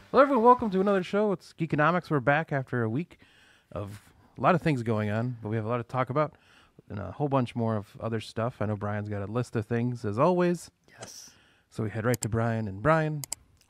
Hello, everyone. Welcome to another show. It's Geekonomics. We're back after a week of a lot of things going on, but we have a lot to talk about and a whole bunch more of other stuff. I know Brian's got a list of things, as always. Yes. So we head right to Brian. And Brian,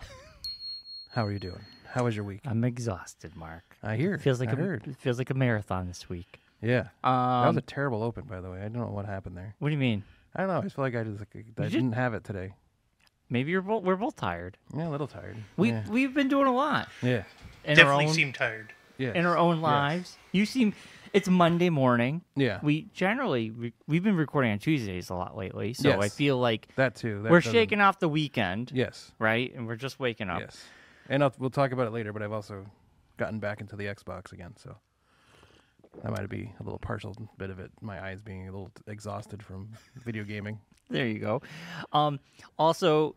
how are you doing? How was your week? I'm exhausted, Mark. I hear. It feels like I heard. it feels like a marathon this week. Yeah. That was a terrible open, by the way. I don't know what happened there. What do you mean? I don't know. I just feel like I didn't have it today. Maybe we're both tired. Yeah, a little tired. We've been doing a lot. Yeah. Definitely seem tired. Yeah. In our own lives. You seem. It's Monday morning. Yeah. We've been recording on Tuesdays a lot lately, so Yes. I feel like That too. That we're doesn't- shaking off the weekend. Yes. Right, and we're just waking up. Yes. And we'll talk about it later, but I've also gotten back into the Xbox again, so that might be a little partial bit of it. My eyes being a little exhausted from video gaming. There you go. Also,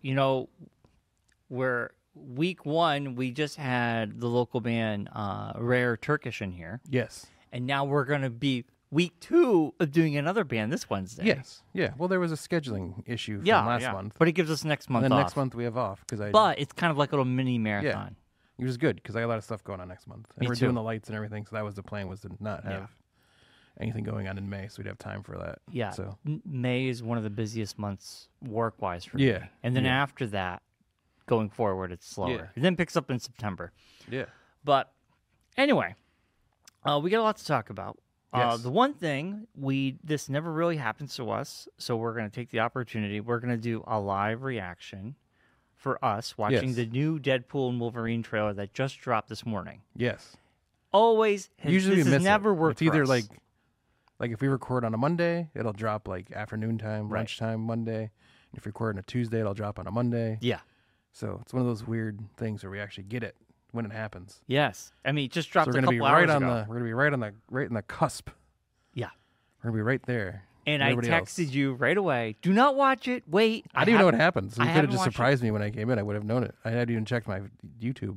we're week one. We just had the local band Rare Turkish in here, Yes. and now we're going to be week two of doing another band this Wednesday. Yes. Yeah. Well, there was a scheduling issue from Yeah, last yeah. month. But it gives us next month And then off. next month we have off because But it's kind of like a little mini marathon. which is good because I got a lot of stuff going on next month. And Me we're too. doing the lights and everything, so that was the plan, was to not have Yeah. anything going on in May, so we'd have time for that. Yeah. So May is one of the busiest months work-wise for Yeah, me. And then yeah. after that, going forward, it's slower. Yeah. It then picks up in September. yeah. But anyway, we got a lot to talk about. Yes. The one thing this never really happens to us, so we're going to take the opportunity. We're going to do a live reaction for us watching Yes. the new Deadpool and Wolverine trailer that just dropped this morning. Yes. Always, Usually this we has miss never it. worked. It's either for us. like if we record on a Monday, it'll drop like afternoon time, Right. lunchtime Monday. If we record on a Tuesday, it'll drop on a Monday. yeah, So it's one of those weird things where we actually get it when it happens. yes. I mean, it just So dropped we're a gonna be couple right hours on ago. the right in the cusp. Yeah. We're gonna be right there. And with I everybody texted else. you right away. Do not watch it. Wait. I didn't even know what happened. So I you could have haven't just watched it. surprised me when I came in. I would have known it. I hadn't even checked my YouTube.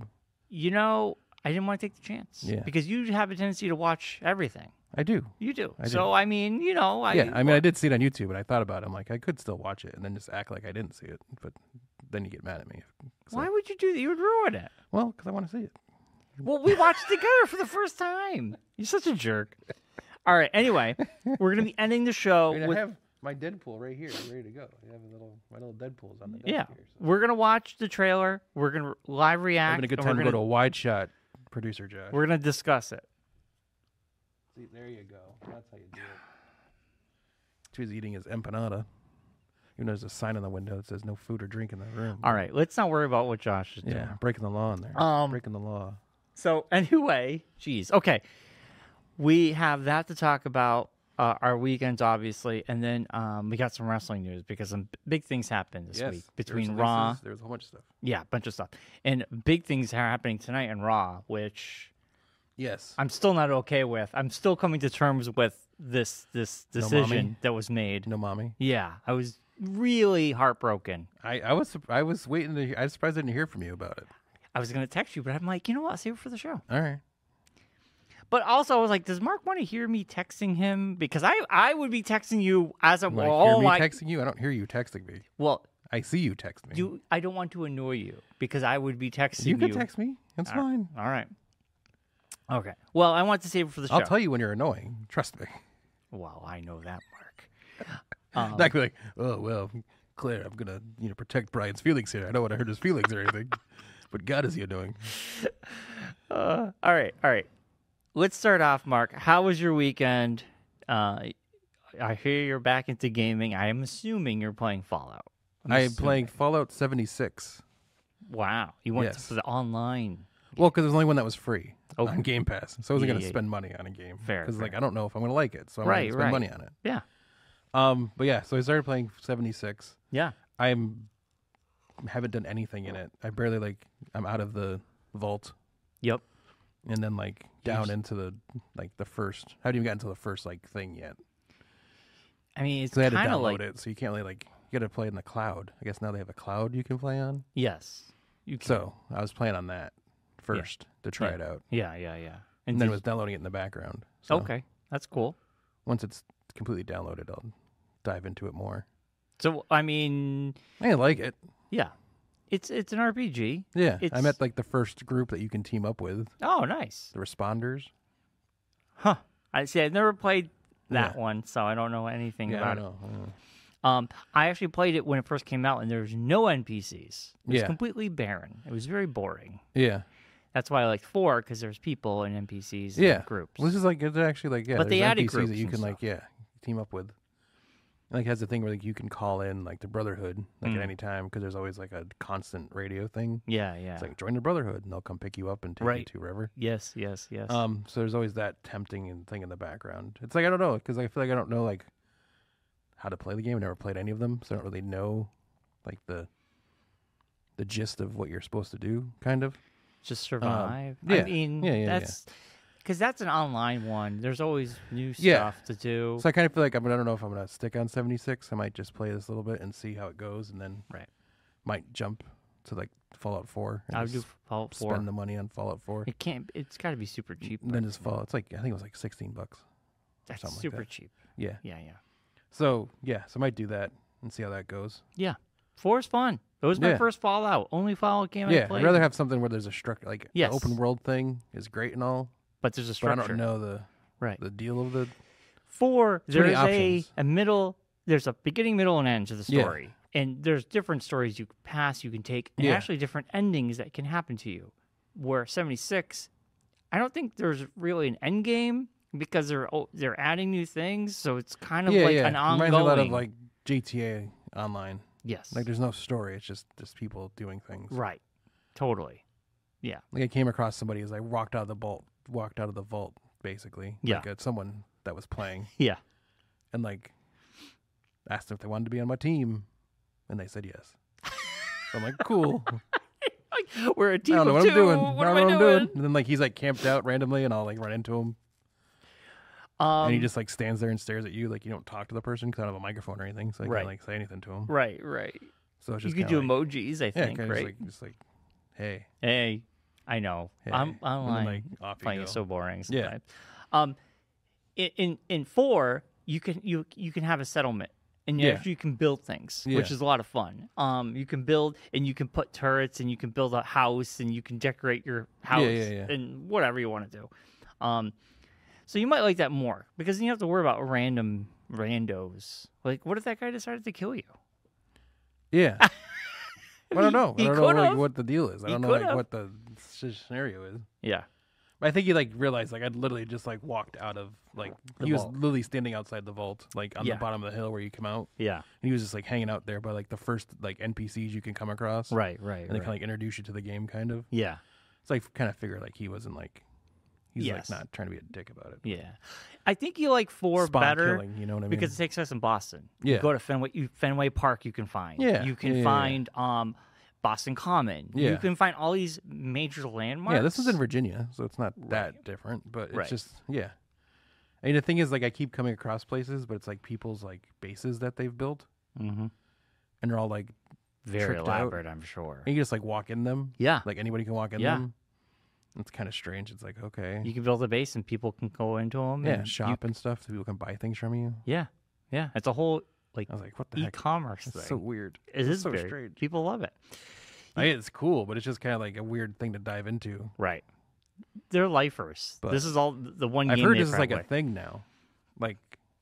I didn't want to take the chance. Yeah. Because you have a tendency to watch everything. I do. You do. I do. So, I mean, I did see it on YouTube, and I thought about it. I'm like, I could still watch it and then just act like I didn't see it. But then you get mad at me. So- Why would you do that? You would ruin it. Well, because I want to see it. Well, we watched it together for the first time. You're such a jerk. All right. Anyway, we're going to be ending the show I with. have my Deadpool right here, ready to go. I have my little Deadpools on the desk Yeah. here. So. We're going to watch the trailer. We're going to live react. Having a good and time to we're go to gonna- a wide shot, producer Josh. We're going to discuss it. See, there you go. That's how you do it. He's eating his empanada. Even though there's a sign on the window that says no food or drink in the room. All right. Let's not worry about what Josh is doing. Yeah, breaking the law in there. Breaking the law. So anyway, geez, okay, we have that to talk about. Our weekends, obviously, and then we got some wrestling news because some big things happened this week between Raw. There's a whole bunch of stuff. Yeah, a bunch of stuff, and big things are happening tonight in Raw, which Yes. I'm still not okay with. I'm still coming to terms with this decision that was made. No mommy. Yeah, I was really heartbroken. I was waiting to. I was surprised I didn't hear from you about it. I was going to text you, but I'm like, you know what? I'll save it for the show. All right. But also, I was like, does Mark want to hear me texting him? Because I would be texting you as a When oh I hear me my texting you, I don't hear you texting me. well. I see you text me. I don't want to annoy you because I would be texting you. You can text me. That's fine. All right. Okay. Well, I want to save it for the show. I'll tell you when you're annoying. Trust me. Well, I know that, Mark. Not be like, oh well, Claire, I'm gonna protect Brian's feelings here. I don't want to hurt his feelings or anything. But God, is he annoying? All right. Let's start off, Mark. How was your weekend? I hear you're back into gaming. I am assuming you're playing Fallout. I am playing Fallout 76. Wow. You went Yes. to the online. Well, because there's only one that was free Okay. on Game Pass, so I wasn't Yeah, gonna yeah, spend money on a game. Fair, Because fair. I don't know if I'm gonna like it, so I'm Right, gonna spend right. money on it. Yeah. But yeah, so I started playing 76. Yeah. Haven't done anything in it. I'm out of the vault Yep. and then down into the first. I haven't even gotten to the first thing yet. I mean, it's So they had to kind of download like it, so you can't really you got to play in the cloud. I guess now they have a cloud you can play on. yes. You can. So I was playing on that first to try Yeah. it out, Yeah. and then it was downloading it in the background. So okay. That's cool. once it's completely downloaded, I'll dive into it more. So I mean, I like it. yeah. It's an RPG. Yeah, I It's- met like the first group that you can team up with, Oh, nice. the Responders. Huh. I see. I've never played that Yeah. one, so I don't know anything Yeah, about I it. know. I actually played it when it first came out, and there was no NPCs. It was Yeah. completely barren. It was very boring. Yeah, That's why I liked 4, because there's people and NPCs yeah. and groups. Well, this is like it's actually like But they there's added NPCs groups that you and can stuff. team up with. Like has the thing where like you can call in like the Brotherhood like at any time because there's always like a constant radio thing. Yeah, yeah. It's like join the Brotherhood and they'll come pick you up and take you Right. to wherever. Yes, yes, yes. So there's always that tempting and thing in the background. It's like I don't know because I feel like I don't know like how to play the game. I never played any of them, so I don't really know like the gist of what you're supposed to do. Kind of. Just survive. yeah. I mean, Yeah. that's because that's an online one. There's always new Yeah. stuff to do. So I kind of feel like I don't know if I'm gonna stick on 76. I might just play this a little bit and see how it goes, and then Right. might jump to like Fallout 4. And I would do just Fallout 4. spend the money on Fallout 4. It can't. It's got to be super cheap. And then just Fallout. It's like I think it was like $16. That's something like super that. cheap. Yeah. Yeah, yeah, So yeah, so I might do that and see how that goes. yeah. 4 is fun. It was my Yeah. first Fallout. Only Fallout game I Yeah, played. I'd rather have something where there's a structure, like Yes. the open world thing is great and all, but there's a but structure. I don't know the Right. deal of the. 4, Too many there's options. a middle. There's a beginning, middle, and end to the Yeah. story, and there's different stories you can pass, you can take, and Yeah. actually different endings that can happen to you. Where 76, I don't think there's really an end game because they're adding new things, so it's kind of Yeah, like yeah. an ongoing. Reminds me a lot of like GTA Online. yes, Like there's no story; it's just people doing things. right, totally, yeah, Like I came across somebody as I walked out of the vault, basically. Yeah. Like someone that was playing yeah. and like asked them if they wanted to be on my team, and they said yes. So I'm like, cool. We're a I team don't know of what 2. I'm doing. What I am don't I know what doing? I'm doing. And then like he's like camped out randomly, and I'll like run into him, and he just like stands there and stares at you. Like you don't talk to the person because I don't have a microphone or anything, so I Right. can't like say anything to him. right. So it's You just could do kinda like, emojis, I yeah, think, kinda right? just like hey, Hey, I know. hey. I'm And then, online. like, off you Playing go. is so boring Yeah. sometimes. In 4, you can have a settlement, and Yeah. actually you can build things, Yeah. which is a lot of fun. You can build, and you can put turrets, and you can build a house, and you can decorate your house, yeah. and whatever you want to do. So you might like that more because you don't have to worry about random randos. Like, what if that guy decided to kill you? Yeah. I don't know. He I don't know like, could've. what the deal is. I He don't know like could've. what the scenario is. Yeah. But I think he like realized like I'd literally just like walked out of like The he was vault. literally standing outside the vault, like on Yeah. the bottom of the hill where you come out. Yeah. And he was just like hanging out there by like the first like NPCs you can come across. Right. And they kind of like introduce you to the game kind of. Yeah. So I kind of figured like he wasn't like he's Yes. like not trying to be a dick about it. Yeah. I think you like 4 Spawn better killing, you know what I mean? because it takes place in Boston. Yeah. You go to Fenway Park, you can find. Yeah. You can Yeah. find Boston Common. Yeah. You can find all these major landmarks. yeah, this is in Virginia, so it's not that Right. different, but it's Right. just yeah. I mean, the thing is, like, I keep coming across places, but it's like people's like bases that they've built, Mm-hmm. and they're all like, Very tricked out. elaborate, I'm sure. and you just like walk in them. Yeah. Like anybody can walk in Yeah. them. It's kind of strange. It's like okay, You can build a base and people can go into them. yeah, shop and stuff, so people can buy things from you. Yeah. Yeah. It's a whole like I was like, what the heck? e-commerce It's thing. so weird. It It's is so very, strange. People love it. I mean, it's cool, but it's just kind of like a weird thing to dive into. Right. They're lifers. But this is all the one I've game heard they this is like a probably- thing now, like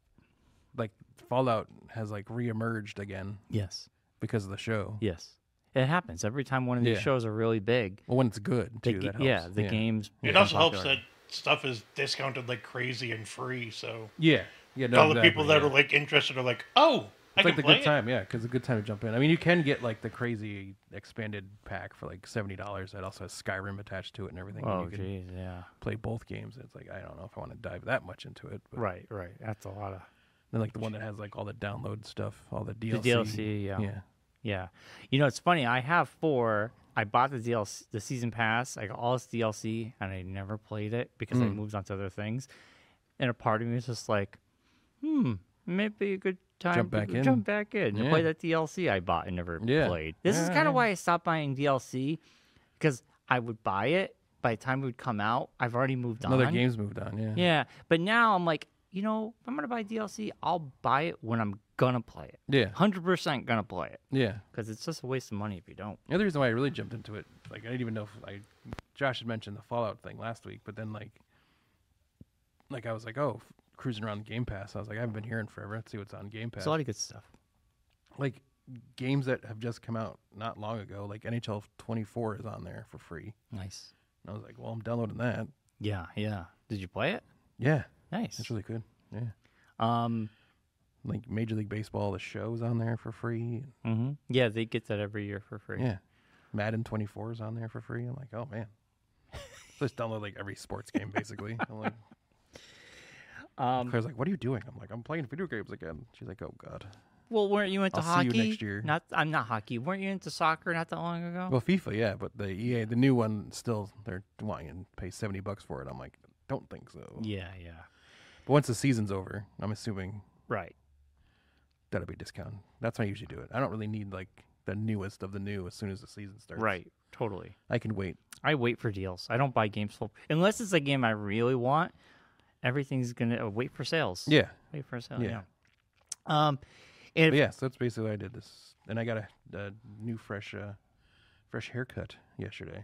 Fallout has like reemerged again Yes. because of the show. Yes. It happens every time one of these Yeah. shows are really big. Well, when it's good The too, ga- that helps. yeah, the games. It become also helps popular. that stuff is discounted like crazy and free. So Yeah, no, all the exactly, people that yeah. are like interested are like, oh, I It's like can the play good it. time, yeah, because it's a good time to jump in. I mean, you can get like the crazy expanded pack for like $70 that also has Skyrim attached to it and everything. and Oh, you can geez, yeah. play both games. It's like I don't know if I want to dive that much into it. But Right. That's a lot of then like the one that has like all the download stuff, all the DLC. the DLC. Yeah. Yeah. Yeah. You know, it's funny. I have 4. I bought the DLC, the season pass. I got all this DLC, and I never played it because I moved on to other things. And a part of me is just like, maybe a good time Jump to back in. jump back in and Yeah. play that DLC I bought and never Yeah. played. This is Yeah, kind of yeah. why I stopped buying DLC because I would buy it. By the time it would come out, I've already moved Another on. game's moved on. Yeah. Yeah. But now I'm like, you know, if I'm going to buy DLC, I'll buy it when I'm gonna play it. Yeah. 100% gonna play it. Yeah. Because it's just a waste of money if you don't. The other reason why I really jumped into it, like I didn't even know if Josh had mentioned the Fallout thing last week, but then like I was like, oh, cruising around Game Pass. I was like, I haven't been hearing forever. Let's see what's on Game Pass. There's a lot of good stuff. Like games that have just come out not long ago, like NHL 24 is on there for free. Nice. And I was like, well, I'm downloading that. Yeah. Did you play it? Yeah. Nice. It's really good. Yeah. Like Major League Baseball, the show's on there for free. Mm-hmm. Yeah, they get that every year for free. Yeah. Madden 24 is on there for free. I'm like, oh man. So just download like every sports game basically. I'm like, Claire's like, what are you doing? I'm like, I'm playing video games again. She's like, oh god. Well, weren't you into I'll hockey? see you next year. I'm not hockey. Weren't you into soccer not that long ago? Well, FIFA, yeah, but the EA, the new one, still they're wanting to pay $70 for it. I'm like, don't think so. Yeah. But once the season's over, I'm assuming Right. that'll be a discount. That's how I usually do it. I don't really need like the newest of the new as soon as the season starts. Right. Totally. I can wait. I wait for deals. I don't buy games full unless it's a game I really want. Everything's gonna wait for sales. Yeah. Wait for a sale. Yeah. Yeah. But yeah, so that's basically what I did this. And I got a new fresh haircut yesterday.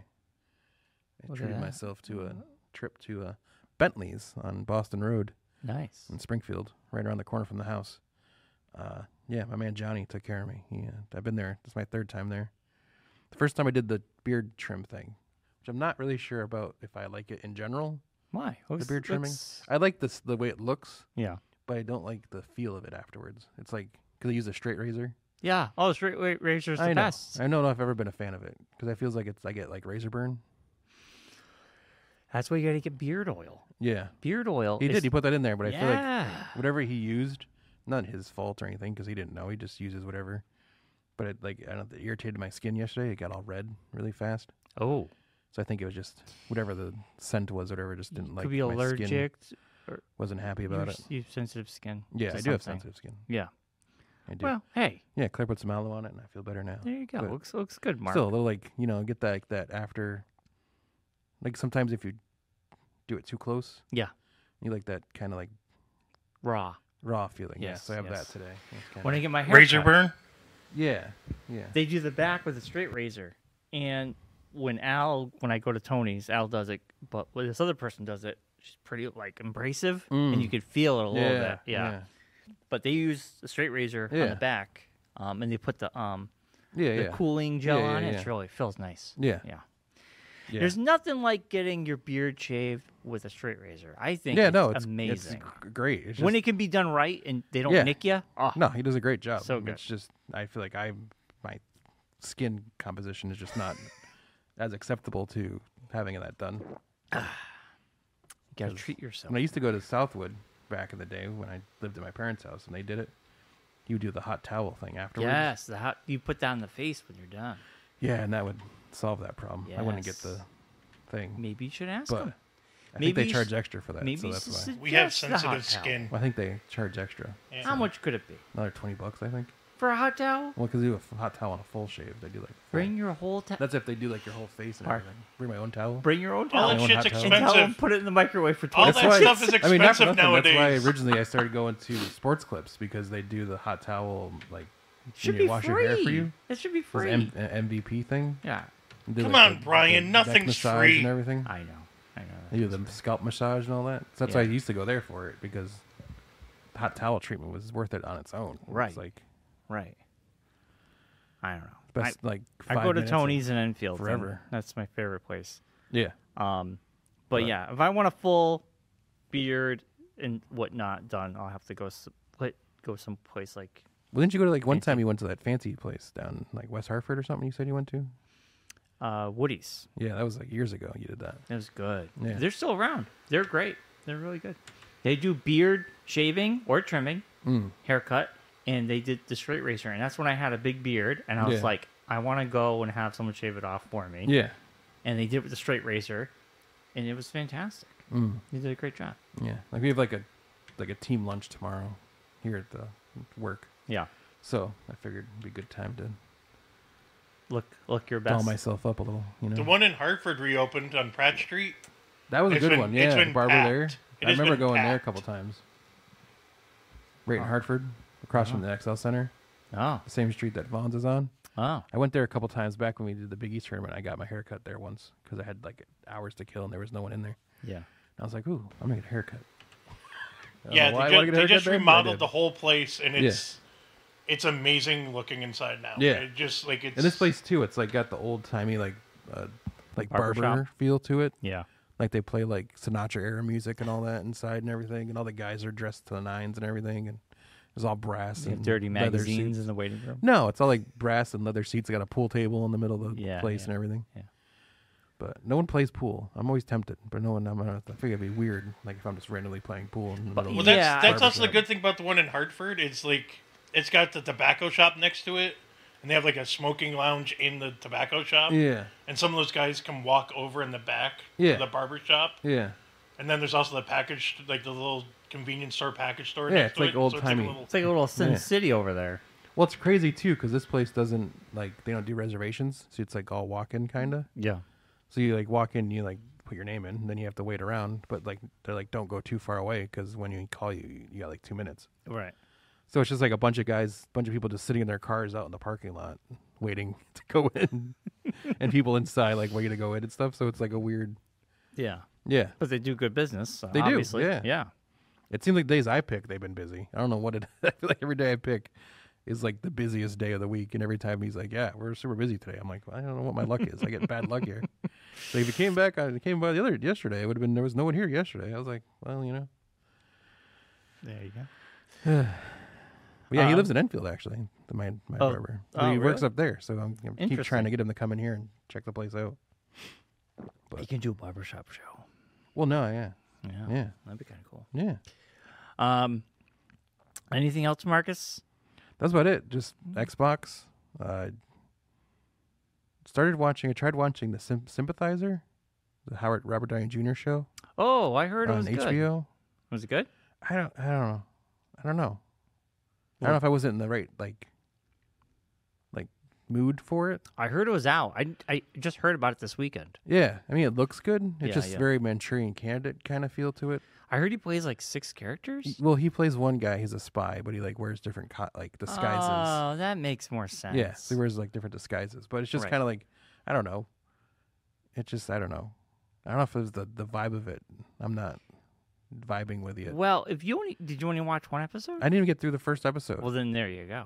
I Look at treated that. myself to a trip to Bentley's on Boston Road Nice. in Springfield, right around the corner from the house. Yeah, my man Johnny took care of me. I've been there. This is my third time there. The first time I did the beard trim thing, which I'm not really sure about if I like it in general. Why? The beard trimming. I like the way it looks, Yeah. but I don't like the feel of it afterwards. It's like because I use a straight razor. Yeah. Oh, straight razor's the I know. best. I don't know if I've ever been a fan of it because I feels like I get like razor burn. That's why you got to get beard oil. Yeah, Beard oil. he did. He put that in there, but I feel like Yeah. whatever he used, not his fault or anything because he didn't know. He just uses whatever. But it I don't know, it irritated my skin yesterday. It got all red really fast. Oh. So I think it was just whatever the scent was, whatever just didn't like. Could be my allergic. Skin wasn't happy about You're- it. You have sensitive skin. Yeah, to I do have something. sensitive skin. Yeah. I do. Well, hey, Yeah, Claire put some aloe on it, and I feel better now. there you go. But Looks good, Mark. Still a little like get that after. Like sometimes if you do it too close, Yeah. you like that kind of like Raw. raw feeling. Yes, so I have yes. that today. It's kinda- When I get my hair Razor cut, burn? yeah. they do the back with a straight razor, and when I go to Tony's, Al does it, but when this other person does it, she's pretty like abrasive, and you could feel it a little bit. Yeah. But they use a straight razor on Yeah. the back, and they put the Yeah. cooling gel Yeah, on it. yeah. It really feels nice. Yeah. Yeah. Yeah. There's nothing like getting your beard shaved with a straight razor. I think it's amazing. It's great. It's When just- it can be done right and they don't Yeah. nick you. Oh, no, he does a great job. So good. It's just I feel like my skin composition is just not as acceptable to having that done. you gotta treat yourself. When I used to go to Southwood back in the day when I lived at my parents' house and they did it, you would do the hot towel thing afterwards. Yes, you put that on the face when you're done. Yeah, and that would solve that problem. I wouldn't get Yes. the thing. Maybe you should ask But them. I Maybe think they you charge should- extra for that, Maybe so that's why. We have suggest the hot sensitive towel. skin. Well, I think they charge extra. Yeah. How much could it be Another $20, I think. for a hot towel? Well, because they do a hot towel on a full shave. They do like full. Bring your whole towel. That's if they do like your whole face and Mark. everything. Bring my own towel. Bring your own All towel. that own shit's hot towel. And tell them expensive. put it in the microwave for All 20 that minutes. stuff is I mean, not for expensive nothing. That's why nowadays. originally I started going to Sports Clips because they do the hot towel like Should when you be wash free. your hair for you. It should be This free. MVP thing. Yeah, They do, Come like, on, Brian, neck nothing's massage free. and everything. I know. They do the scalp massage and all that. So that's why I Yeah. used to go there for it because the hot towel treatment was worth it on its own. Right. It's like Right. I don't know. best like I 5 go to minutes of- Tony's in Enfield. forever. and that's my favorite place. Yeah. But But- yeah, if I want a full beard and whatnot done, I'll have to go someplace like Well, didn't you go to like one time you went to that fancy place down like West Hartford or something you said you went to? Woody's. Yeah, that was like years ago you did that. It was good. Yeah. They're still around. They're great. They're really good. They do beard shaving or trimming, haircut, and they did the straight razor. And that's when I had a big beard, and I was Yeah. like, I want to go and have someone shave it off for me. Yeah. And they did it with the straight razor, and it was fantastic. They did a great job. Yeah. Like we have like a team lunch tomorrow here at the work. Yeah. So I figured it'd be a good time to Look your doll best. myself up a little, you know. The one in Hartford reopened on Pratt Street. That was a It's good been- one. it's Yeah, the been barber packed. there. It I has remember been going there a packed. couple times. Right in Hartford. across from the XL Center, Oh. the same street that Vaughn's is on. Oh. I went there a couple times back when we did the Big East tournament. I got my hair cut there once because I had like hours to kill and there was no one in there. Yeah. And I was like, ooh, I'm going to get a haircut. I don't Yeah, know why I they wanna get a they haircut just then, but I remodeled did. the whole place, and it's amazing looking inside now. Yeah. It just like it's And this place too, it's like got the old timey like Barber barber shop? feel to it. Yeah. Like they play like Sinatra era music and all that inside and everything, and all the guys are dressed to the nines and everything, and it's all brass They have and dirty leather magazines seats. in the waiting room. No, it's all like brass and leather seats. They got a pool table in the middle of the Yeah, place yeah, and everything. yeah. But no one plays pool. I'm always tempted, but no one. I figure it'd be weird, like if I'm just randomly playing pool in the middle. well. of That's Yeah, that's also the barbershop. good thing about the one in Hartford. It's like it's got the tobacco shop next to it, and they have like a smoking lounge in the tobacco shop. Yeah, And some of those guys can walk over in the back Yeah. to the barber shop. yeah, And then there's also the package, like the little convenience store package store. Yeah, next it's to like it. old-timey. a little- It's like a little Sin Yeah. City over there. Well, it's crazy too because this place doesn't like they don't do reservations, so it's like all walk-in kind of. Yeah. So you like walk in, you like put your name in, and then you have to wait around. But like they're like, don't go too far away because when you call you got like 2 minutes. Right. So it's just like a bunch of people just sitting in their cars out in the parking lot waiting to go in, and people inside like waiting to go in and stuff. So it's like a weird, Yeah. yeah. But they do good business. So They do, obviously. yeah. Yeah. It seems like days I pick, they've been busy. I don't know what it. I feel like every day I pick is like the busiest day of the week, and every time he's like, "Yeah, we're super busy today." I'm like, I don't know what my luck is. I get bad luck here. So if you came by yesterday, it would have been there was no one here yesterday. I was like, well, you know. There you go. But yeah, he lives in Enfield actually. My barber. oh, He works really? up there, so I'm keep Interesting. trying to get him to come in here and check the place out. You can do a barbershop show. Well, no, yeah, Yeah. yeah, That'd be kind of cool. yeah. Anything else, Marcus? That's about it. Just Xbox. I tried watching the Sympathizer, the Robert Downey Jr. show Oh, I heard it on was good. HBO. Was it good? I don't know. I don't know if I wasn't in the right like mood for it. I heard it was out. I just heard about it this weekend. Yeah, I mean it looks good. It's Yeah, just yeah. very Manchurian Candidate kind of feel to it. I heard he plays like 6 characters. Well, he plays one guy. He's a spy, but he like wears different disguises. Oh, that makes more sense. Yeah, so he wears like different disguises. But it's just Right. kind of like I don't know. It just I don't know. I don't know if it was the vibe of it. I'm not vibing with it. Well, did you only watch one episode? I didn't even get through the first episode. Well, then there you go.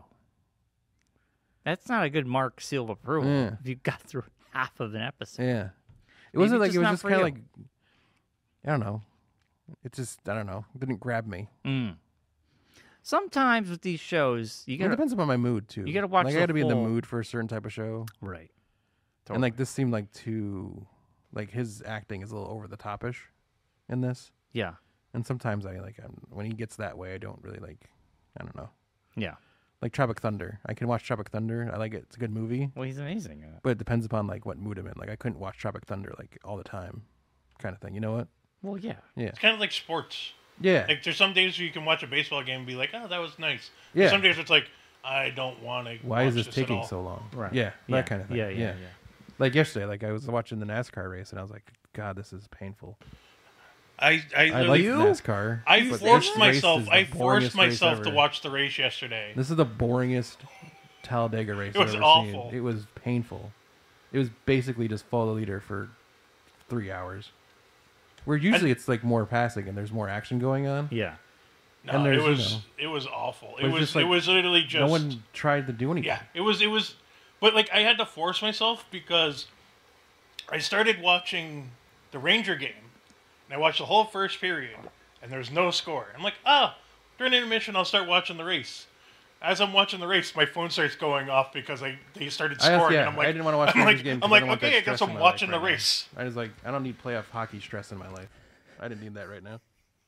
That's not a good mark seal of approval. Yeah. If you got through half of an episode. Yeah. It wasn't like just it was not just for kind of you. like I don't know. It just I don't know. It didn't grab me. Mm. Sometimes with these shows, you It gotta depends upon my mood too. you gotta watch Like the I got to be in the whole- mood for a certain type of show. right. And like this seemed like too like his acting is a little over the topish in this. Yeah, And sometimes when he gets that way I don't really like I don't know. yeah. Like Tropic Thunder. I can watch Tropic Thunder. I like it. It's a good movie. Well, he's amazing. But it depends upon like what mood I'm in. Like I couldn't watch Tropic Thunder like all the time kind of thing. You know what? Well, yeah. Yeah. It's kind of like sports. Yeah. Like there's some days where you can watch a baseball game and be like, oh, that was nice. Yeah. Some days it's like, I don't want to. Why is this at taking all. so long? Right. Yeah. Yeah. That kind of thing. Yeah. Like yesterday, like I was watching the NASCAR race and I was like, God, this is painful. I I like literally, NASCAR. I but forced this myself. race is I the forced boringest race myself to ever. watch the race yesterday. This is the boringest Talladega race It was I've ever awful. seen. It was painful. It was basically just follow the leader for 3 hours. Where usually it's like more passing and there's more action going on. Yeah. No, And it there's, was you know, it was awful. but it's just like it was literally just No one tried to do anything. yeah. It was, but like I had to force myself because I started watching the Ranger game and I watched the whole first period and there was no score. I'm like, oh, during intermission I'll start watching the race. As I'm watching the race, my phone starts going off because they started scoring. and I'm like, I didn't want to watch the I'm Rangers like, game. 'cause I'm I like, don't want that okay, I stress guess in I'm my watching life the right now. race. I was like, I don't need playoff hockey stress in my life. I didn't need that right now.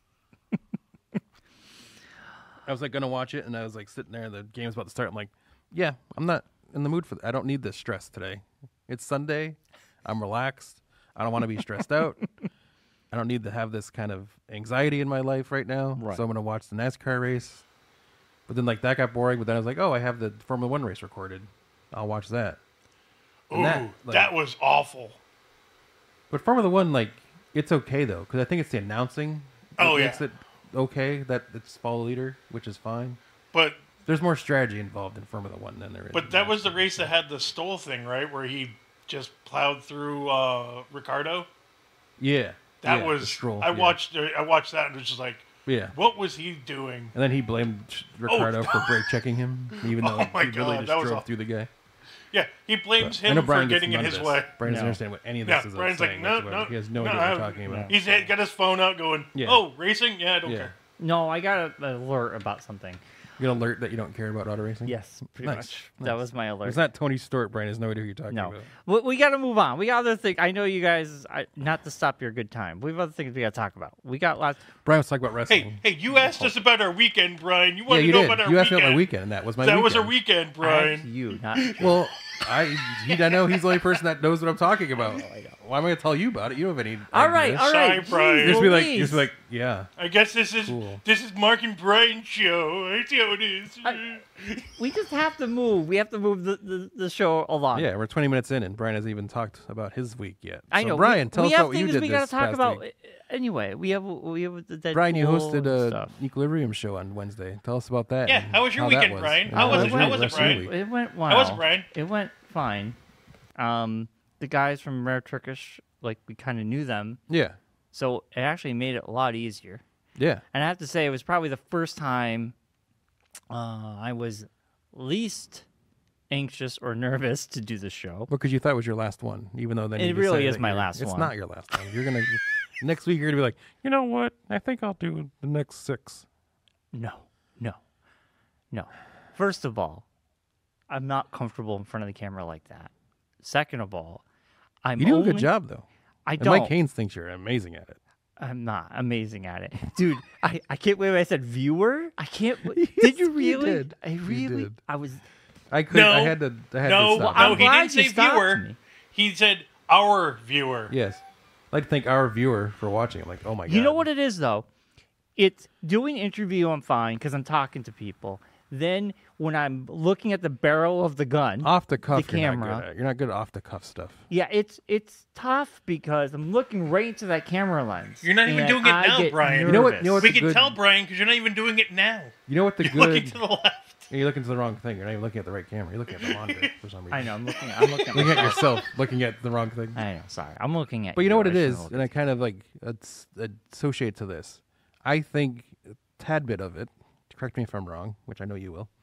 I was like gonna watch it, and I was like sitting there. The game's about to start. I'm like, yeah, I'm not in the mood for that. I don't need this stress today. It's Sunday. I'm relaxed. I don't want to be stressed out. I don't need to have this kind of anxiety in my life right now. Right. So I'm gonna watch the NASCAR race. But then like that got boring. But then I was like, oh, I have the Formula One race recorded. I'll watch that. Ooh, And that, like- was awful. But Formula One, like, it's okay though, because I think it's the announcing that Oh, yeah. makes it okay that it's follow leader, which is fine. But There's more strategy involved in Formula One than there is. But in that was the NASCAR. race that had the Stoll thing, right? Where he just plowed through Ricardo. Yeah. That yeah, was the Stroll, I yeah. watched that and was just like, Yeah. what was he doing? And then he blamed Ricardo for brake checking him, even though Oh my he really God, that just was drove awful. through the guy. Yeah, he blames I know him for Brian gets getting in none of his this. way. Brian doesn't No. understand what any of Yeah, this is Brian's like, saying no, whatsoever. no. He has no no, idea what you're talking about. He's got his phone out going, Yeah. oh, racing? Yeah, I don't Yeah. care. No, I got an alert about something. You get an alert that you don't care about auto racing? Yes, pretty Nice, much. nice. That was my alert. It's not Tony Stewart. Brian has no idea who you're talking No, about. we got to move on. We got other things. I know you guys. Not to stop your good time. We have other things we got to talk about. We got lots. Brian was talking about wrestling. Hey, you asked us about our weekend, Brian. You yeah, want to you know did. about our You asked me weekend? about my weekend, and that was my That weekend. was our weekend, Brian. You, not Well, I know he's the only person that knows what I'm talking about. Why am I going to tell you about it? You don't have any. All right, ideas. all right. Shy Brian. You just be like, Louise. yeah. I guess this is Cool. Mark and Brian's show. I see how it is. We just have to move. We have to move the show along. Yeah, we're 20 minutes in, and Brian hasn't even talked about his week yet. I So, know. Brian, tell us have about what you things did we this gotta talk past about. week. Anyway, we have the Deadpool Brian, you hosted a stuff. Equilibrium show on Wednesday. Tell us about that. Yeah, and how was your that weekend, was. Brian? And How was it? your How was it, rest of your Brian? week? It went well. How was it, Brian? It went fine. The guys from Rare Turkish, like we kind of knew them, Yeah, so it actually made it a lot easier. yeah. And I have to say, it was probably the first time I was least anxious or nervous to do the show. Because you thought it was your last one, even though then It you really decided is that my you're- last It's one. not your last one. You're gonna next week. You're gonna be like, you know what? I think I'll do the next 6. No. First of all, I'm not comfortable in front of the camera like that. Second of all, I'm You do a only, good job though. I And don't. Mike Haynes thinks you're amazing at it. I'm not amazing at it, dude. I can't believe I said viewer. I can't. Did you you really? did. I You really. did. I was. I couldn't. No. I had to. No, stop. I'm no, he glad didn't you say stopped viewer. me. He said our viewer. Yes. I'd like to thank our viewer for watching. I'm like, oh my god. You know what it is though? It's doing interview. I'm fine because I'm talking to people. Then when I'm looking at the barrel of the gun, Off the cuff, the you're camera. not good at. You're not good at off the cuff stuff. yeah, it's tough because I'm looking right into that camera lens. You're not even and doing it I now, get Brian. You know what- nervous. you know what We the can good- tell, Brian, because you're not even doing it now. You know what the You're good? looking to the left. You're looking to the wrong thing. You're not even looking at the right camera. You're looking at the monitor for some reason. I know. I'm looking. Looking at yourself, looking at the wrong thing. I know. Sorry, I'm looking at. But you know what it I is, shouldn't and I kind of like associate to this. I think a tad bit of it. Correct me if I'm wrong, which I know you will.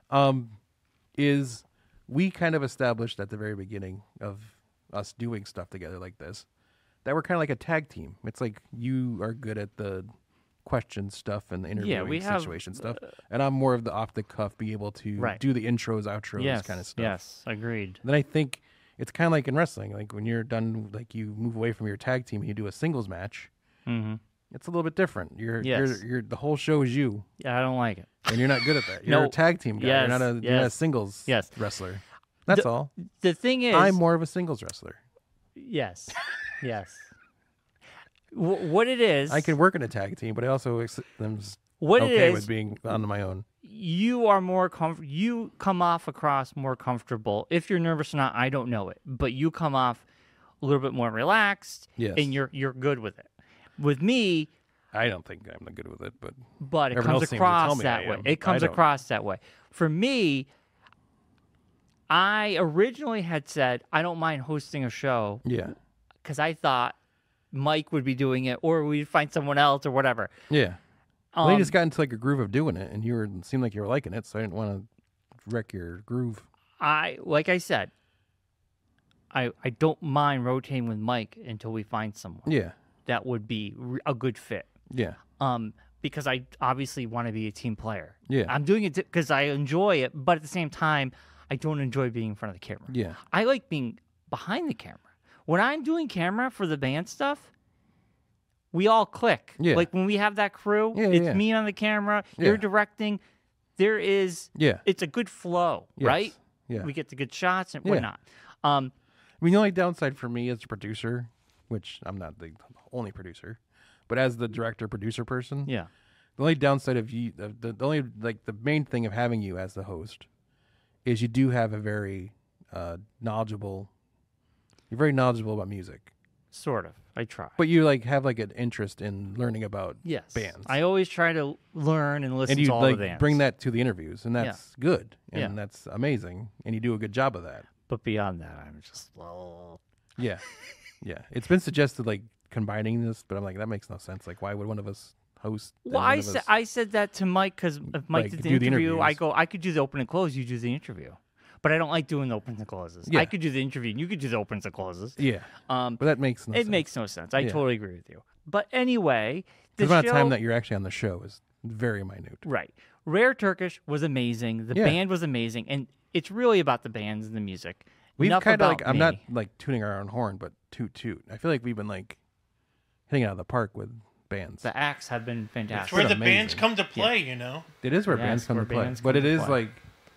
Is we kind of established at the very beginning of us doing stuff together like this that we're kind of like a tag team. It's like you are good at the question stuff and the interviewing we have, situation stuff, and I'm more of the off the cuff, be able to Right. do the intros, outros, yes, kind of stuff. Yes, agreed. Then I think it's kind of like in wrestling. Like when you're done, like you move away from your tag team and you do a singles match. Mm-hmm. It's a little bit different. Yes. You're the whole show is you, Yeah, I don't like it. and you're not good at that. You're No. a tag team guy. Yes, You're not a yes. singles Yes. wrestler. That's all. The thing is, I'm more of a singles wrestler. yes, yes. What it is, I can work in a tag team, but I also am what okay it is, with being on my own. you are more You come off across more comfortable. If you're nervous or not, I don't know it, but you come off a little bit more relaxed, Yes. and you're good with it. With me, I don't think I'm good with it, but but it Everyone comes else seems to tell across me that I way. am. It comes I don't. across that way. For me, I originally had said I don't mind hosting a show yeah, because I thought Mike would be doing it, or we'd find someone else, or whatever. yeah. Well, you Um, just got into like a groove of doing it, and seemed like you were liking it, so I didn't want to wreck your groove. like I said, I don't mind rotating with Mike until we find someone Yeah, that would be a good fit. yeah, Because I obviously want to be a team player. yeah, I'm doing it because I enjoy it, but at the same time, I don't enjoy being in front of the camera. yeah. I like being behind the camera. When I'm doing camera for the band stuff, we all click. Yeah. Like when we have that crew, Yeah, it's yeah. me on the camera, Yeah. you're directing. There is, Yeah. it's a good flow, Yes. right? Yeah. We get the good shots and Yeah. whatnot. I mean, the only downside for me as a producer, which I'm not the only producer, but as the director producer person, Yeah. the only downside of you, the only like the main thing of having you as the host, is you do have a very knowledgeable. You're very knowledgeable about music, Sort of. I try. But you like have like an interest in learning about Yes. bands. I always try to learn and listen and you to all like the bands. bring that to the interviews, and that's good, and Yeah. that's amazing, and you do a good job of that. But beyond that, I'm just, well, Yeah, yeah. It's been suggested like combining this, but I'm like that makes no sense. Like, why would one of us host? and well, one I of said us- I said that to Mike because if Mike like, did do the the interview, I interviews. go, I could do the open and close. You do the interview, but I don't like doing the opens and closes. Yeah. I could do the interview, and you could do the opens and closes. yeah, but that makes no It sense. makes no sense. I Yeah. totally agree with you. But anyway, the the amount show, of time that you're actually on the show is very minute. right? Rare Turkish was amazing. The Yeah. band was amazing, and it's really about the bands and the music. We've Enough kind of about like I'm not me. like tuning our own horn, but toot. I feel like we've been like hitting it out of the park with bands. The acts have been It's fantastic. where the amazing. bands come to play, you know. It is where Yes, bands come where to play, bands but come it to is play. like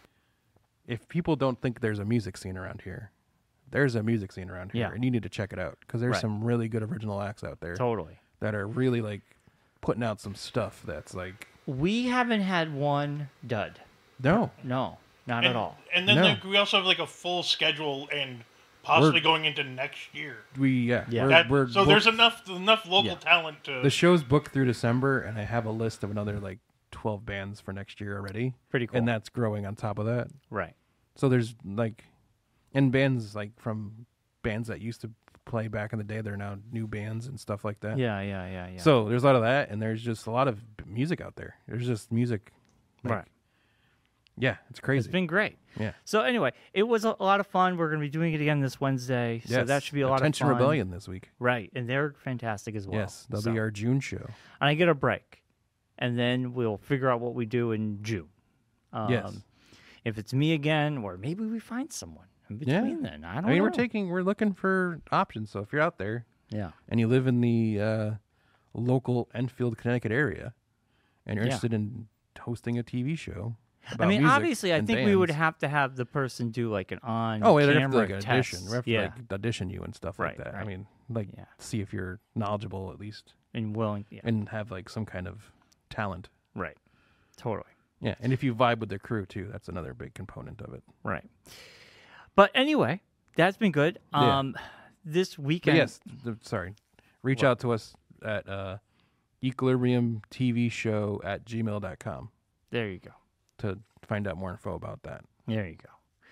if people don't think there's a music scene around here, there's a music scene around here, Yeah. and you need to check it out because there's Right. some really good original acts out there Totally. that are really like putting out some stuff that's like We haven't had one dud. no, No, not And, at all. and then No. like, we also have like a full schedule and possibly going into next year. Yeah. we're So there's booked- enough local Yeah. talent to. the show's booked through December, and I have a list of another like 12 bands for next year already. Pretty cool. And that's growing on top of that. Right. So there's like, and bands like from bands that used to play back in the day, they're now new bands and stuff like that. Yeah. So there's a lot of that, and there's just a lot of music out there. There's just music. Like, right. Yeah, it's crazy. It's been great. Yeah. So anyway, it was a lot of fun. We're going to be doing it again this Wednesday. So Yes. that should be a lot Attention of fun. Rebellion this week. Right. And they're fantastic as well. Yes, that'll So- be our June show. And I get a break. And then we'll figure out what we do in June. Yes. If it's me again, or maybe we find someone in between then. I don't I mean, know. we're looking for options. So if you're out there Yeah. and you live in the local Enfield, Connecticut area, and you're Yeah. interested in hosting a TV show, about I mean, music obviously, I and think we would bands- have to have the person do like an on Oh, yeah, they'd camera have to like an test. audition. We have to yeah, like audition you and stuff Right, like that. I right. mean, like Yeah. see if you're knowledgeable at least, and willing. Yeah, and have like some kind of talent. right. Totally. Yeah, and if you vibe with the crew too, that's another big component of it. Right. But anyway, that's been good. Yeah. This But weekend. yes, sorry. Reach What? out to us at equilibriumtvshow@gmail.com There you go. to find out more info about that. There you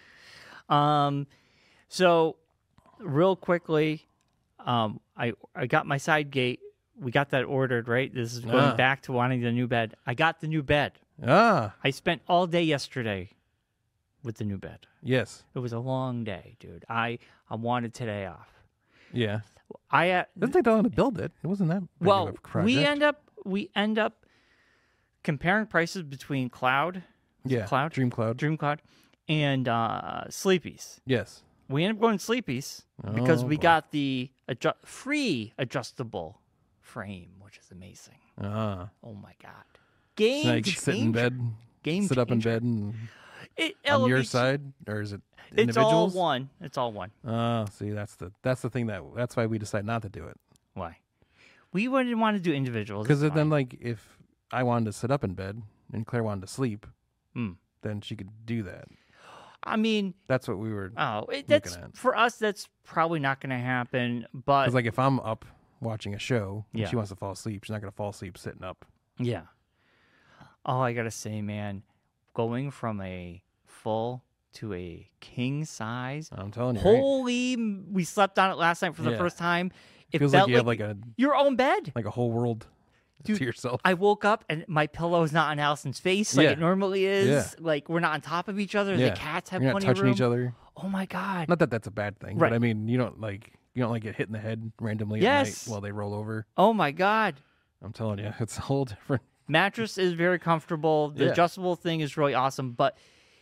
go. So real quickly, I got my side gate. We got that ordered, right? This is going Ah. back to wanting the new bed. I got the new bed. Ah, I spent all day yesterday with the new bed. yes. It was a long day, dude. I wanted today off. Yeah. I Doesn't take that long to build it. It wasn't that big well, of a project. we end up comparing prices between Cloud, yeah. Cloud? Dream Cloud. Dream Cloud, and Sleepy's. Yes. We ended up going Sleepy's because Oh, we boy. got the free adjustable frame, which is amazing. Ah. Oh my god, game So now you can sit in changer. bed, Game sit up in changer. bed and It on your elevates- side, or is it It's all individuals? one. It's all one. Oh, see, that's the thing that's why we decided not to do it. Why? We wouldn't want to do individuals. Because it's then, fine. like, if I wanted to sit up in bed and Claire wanted to sleep, Hmm. then she could do that. I mean, That's what we were. that's at. for us. That's probably not going to happen. But Because, like, if I'm up watching a show and Yeah. she wants to fall asleep, she's not going to fall asleep sitting up. yeah. Oh, I gotta say, man, going from a full to a king size. I'm telling you, right? Holy! We slept on it last night for the Yeah. first time. It Feels felt like you have like a your own bed. whole world Dude, to yourself. I woke up and my pillow is not on Allison's face like Yeah. it normally is. Yeah. Like we're not on top of each other. Yeah. The cats have You're not plenty of touching room. each other. Oh my god! Not that that's a bad thing, Right. but I mean, you don't like get hit in the head randomly Yes. at night while they roll over. Oh my god! I'm telling you, it's a whole different. Mattress is very comfortable. The Yeah. adjustable thing is really awesome, but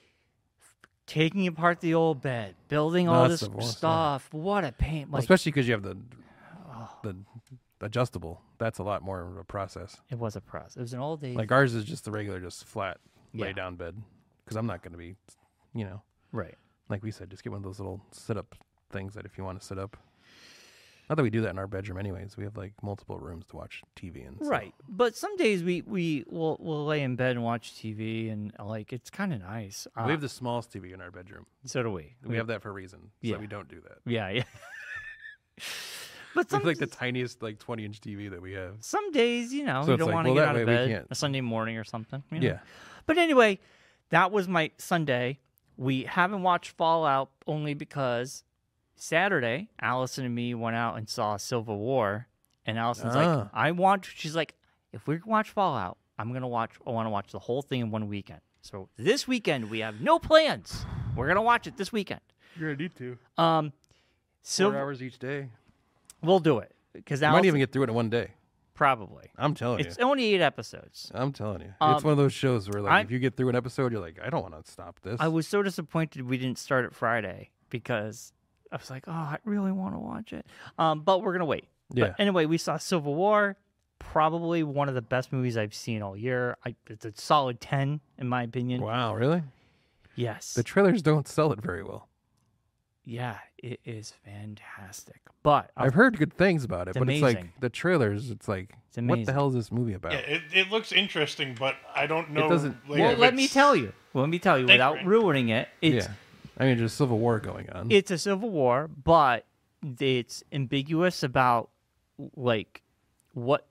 taking apart the old bed, building all That's this the worst, yeah. stuff, what a pain! Well, Like, especially because you have the adjustable. That's a lot more of a process. it was a process. It was an old day. Like ours is just the regular, just flat Yeah. lay down bed. Because I'm not going to be, right. like we said, just get one of those little sit up things that if you want to sit up. Not that we do that in our bedroom, anyways. We have like multiple rooms to watch TV in. so- Right, but some days we'll lay in bed and watch TV, and like it's kind of nice. We have the smallest TV in our bedroom. So do we. We have that for a reason. So Yeah. we don't do that. Yeah, yeah. But It's like the tiniest 20-inch TV that we have. some days, So you it's don't like, want to well, get that out way of we bed can't. a Sunday morning or something. you know? Yeah. But anyway, that was my Sunday. We haven't watched Fallout only because Saturday, Allison and me went out and saw Civil War, and Allison's like, she's like, if we watch Fallout, I want to watch the whole thing in one weekend. So this weekend we have no plans. We're gonna watch it this weekend. You're gonna need to. 4 hours each day. We'll do it because You might even get through it in one day. probably. I'm telling It's you. only 8 episodes. I'm telling you. It's one of those shows where if you get through an episode, you're like, I don't want to stop this. I was so disappointed we didn't start it Friday because I was like, oh, I really want to watch it. But we're gonna wait. Yeah. But anyway, we saw Civil War. Probably one of the best movies I've seen all year. It's a solid 10 in my opinion. Wow, really? Yes. The trailers don't sell it very well. Yeah, it is fantastic. But I've heard good things about it, It's but amazing. it's like the trailers. It's like, what amazing. the hell is this movie about? Yeah, it looks interesting, but I don't know. doesn't- well, if let me it's- tell you. Without Frank. ruining it. It's Yeah. I mean, there's Civil War going on. it's a civil war, but it's ambiguous about like what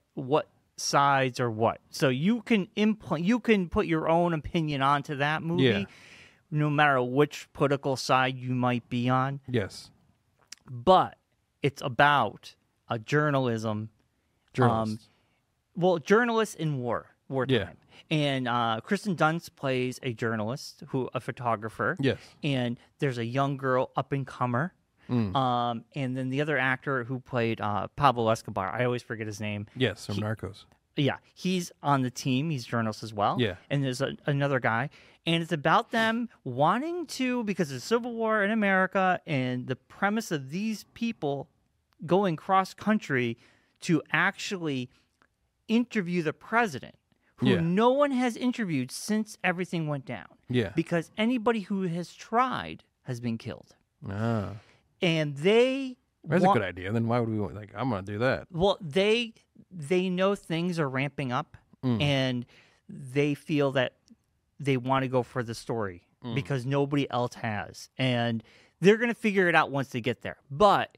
sides or what. So you can put your own opinion onto that movie, Yeah. no matter which political side you might be on. Yes. But it's about a journalism. Journalists. Journalists in wartime. Yeah. And Kristen Dunst plays a journalist, a photographer. Yes. And there's a young girl up and comer. And then the other actor who played Pablo Escobar, I always forget his name. Yes, from Narcos. Yeah, he's on the team. He's a journalist as well. Yeah. And there's another guy. And it's about them wanting to, because of the Civil War in America and the premise of these people going cross country to actually interview the president, who Yeah. no one has interviewed since everything went down. Yeah. Because anybody who has tried has been killed. Ah. And they That's want- a good idea. Then why would we I'm going to do that? Well, they know things are ramping up, and they feel that they want to go for the story because nobody else has, and they're going to figure it out once they get there. But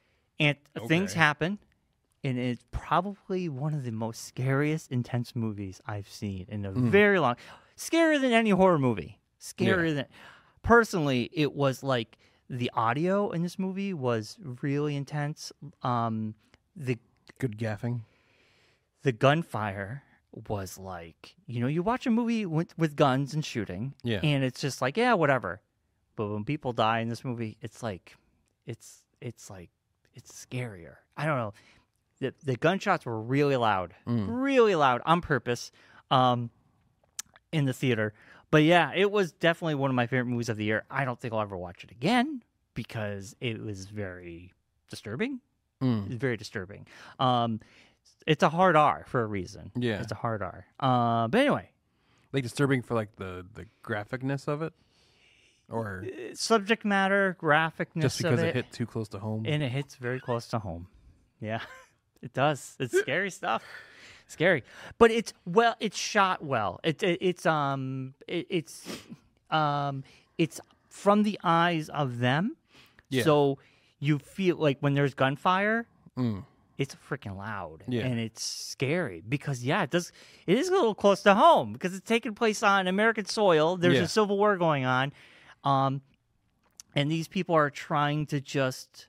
things happen, and it's probably one of the most scariest, intense movies I've seen in a very long. Scarier than any horror movie. Scarier than. Personally, it was like. The audio in this movie was really intense. The Good gaffing. the gunfire was like, you watch a movie with guns and shooting, Yeah. and it's just like, yeah, whatever. But when people die in this movie, it's like, it's scarier. I don't know. The gunshots were really loud on purpose, in the theater. But yeah, it was definitely one of my favorite movies of the year. I don't think I'll ever watch it again because it was very disturbing. It's very disturbing. It's a hard R for a reason. Yeah. It's a hard R. But anyway, Like disturbing for the graphicness of it? Or subject matter, graphicness just because of it hit too close to home? and it hits very close to home. Yeah, it does. It's scary stuff. Scary, but it's shot well. It's from the eyes of them. Yeah. So you feel like when there's gunfire, it's freaking loud. Yeah. And it's scary because it is a little close to home because it's taking place on American soil. There's Yeah. a civil war going on. And these people are trying to just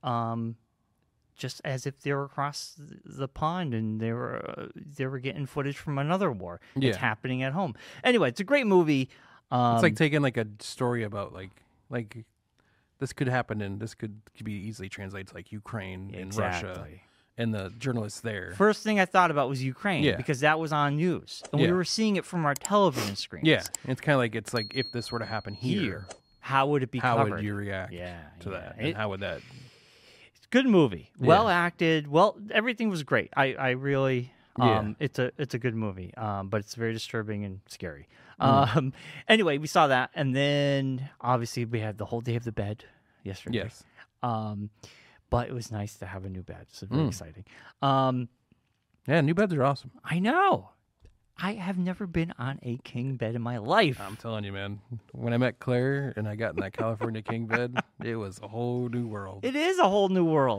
as if they were across the pond and they were getting footage from another war. Yeah. It's happening at home. Anyway, it's a great movie. It's like taking a story about like this could happen and this could be easily translated to Ukraine and Russia Exactly. and the journalists there. First thing I thought about was Ukraine Yeah. because that was on news and we Yeah. were seeing it from our television screens. Yeah, it's kind of like if this were to happen here, How would it be how covered? would you react Yeah, to yeah. that? And how would that? Good movie. Yeah. Well acted. Well, everything was great. I really Yeah. it's a good movie. But it's very disturbing and scary. Mm. Anyway, we saw that and then obviously we had the whole Day of the Bed yesterday. Yes. But it was nice to have a new bed. So Mm. very exciting. Yeah, new beds are awesome. I know. I have never been on a king bed in my life. I'm telling you, man. When I met Claire and I got in that California king bed, it was a whole new world. It is a whole new world.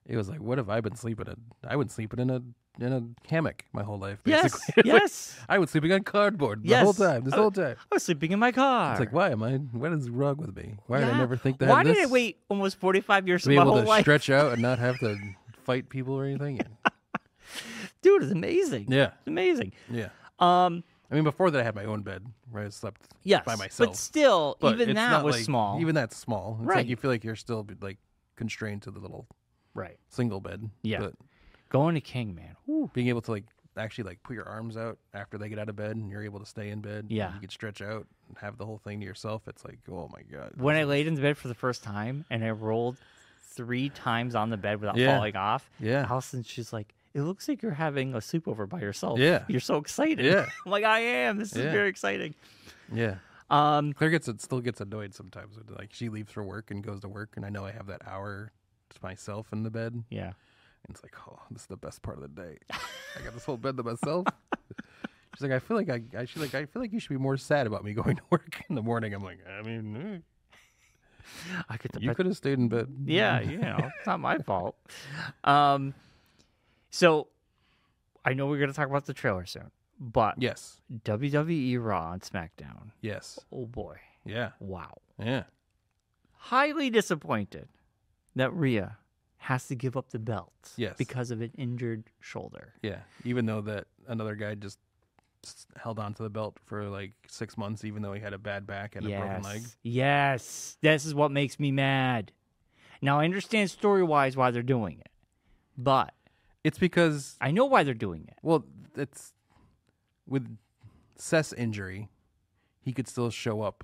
It was like, what have I been sleeping in? I been sleeping in a hammock my whole life. Yes, Basically. yes. I was sleeping on cardboard the Yes. whole time. This whole time. I was sleeping in my car. It's like, why am I? What is wrong with me? Why did I Yeah. never think that? Why did I wait almost 45 years to of be my able whole to life? stretch out and not have to fight people or anything? Dude, it's amazing. Yeah, It's amazing. yeah. Um, I mean, before that, I had my own bed where I slept yes, by myself. but still, But even it's that not was like- small. Even that's small. It's Right. like you feel like you're still like constrained to the little right. single bed. Yeah. But Going to King, man. Whew. being able to like actually like put your arms out after they get out of bed and you're able to stay in bed. Yeah. You can stretch out and have the whole thing to yourself. It's like, oh my God. When I laid in the bed for the first time and I rolled 3 times on the bed without Yeah. falling off, Yeah. Allison, she's like, it looks like you're having a sleepover by yourself. Yeah. You're so excited. Yeah. I'm like, I am. This is Yeah. very exciting. Yeah. Claire Still gets annoyed sometimes. Like she leaves for work and goes to work, and I know I have that hour to myself in the bed. Yeah. And it's like, oh, this is the best part of the day. I got this whole bed to myself. She's like, I feel like I feel like you should be more sad about me going to work in the morning. I'm like, I mean, I could you could have stayed in bed. Yeah, it's not my fault. So I know we're going to talk about the trailer soon, but Yes. WWE Raw and SmackDown. Yes. Oh boy. Yeah. Wow. Yeah. Highly disappointed that Rhea has to give up the belt Yes. because of an injured shoulder. Yeah. Even though that another guy just held on to the belt for like 6 months, even though he had a bad back and a broken leg. Yes. This is what makes me mad. Now, I understand story-wise why they're doing it, but It's because, I know why they're doing it. well, it's with Seth's injury, he could still show up.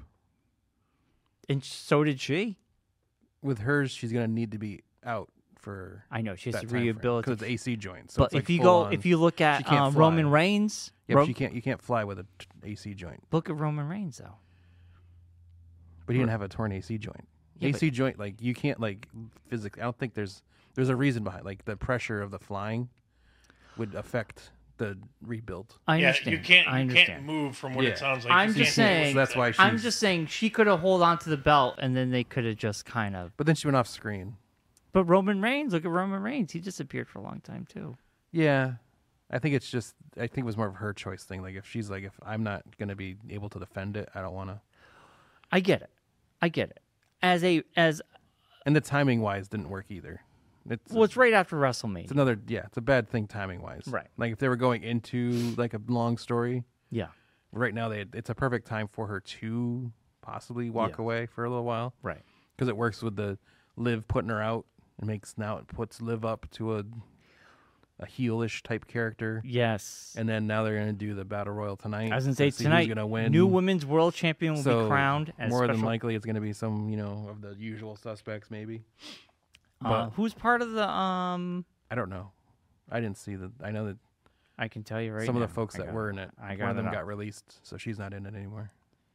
And so did she. With hers, she's going to need to be out for I know she has that to time rehabilitate. because it's AC joint. So But it's like if you full go, on. if you look at She can't fly. Roman Reigns, Yeah, but you can't fly with a AC joint. look at Roman Reigns though. But he didn't have a torn AC joint. Yeah, AC joint, like you can't like physically. I don't think there's a reason behind like the pressure of the flying would affect the rebuild. I Yeah, understand. you can't. I You understand. can't move from what Yeah. it sounds like. I'm You just can't do saying- So that's why anything. I'm just saying she could have hold on to the belt and then they could have just kind of. But then she went off screen. But Roman Reigns, look at Roman Reigns. He disappeared for a long time too. Yeah, I think it's just. I think it was more of her choice thing. Like if she's like, if I'm not gonna be able to defend it, I don't want to. I get it. I get it. As And the timing wise didn't work either. well, it's right after It's WrestleMania. another. Yeah, it's a bad thing timing wise. Right. Like if they were going into like a long story, Yeah. right now it's a perfect time for her to possibly walk Yeah. away for a little while. Right. Because it works with the Liv putting her out. It puts Liv up to a heelish type character. Yes. And then now they're gonna do the battle royal tonight. I was gonna say to see tonight, who's gonna win. new women's world champion will So be crowned. As more than special- likely it's gonna be some of the usual suspects maybe. But who's part of the I don't know. I didn't see I know that I can tell you right some now. of the folks I that got were in it, I one got of them it got up. released, so she's not in it anymore.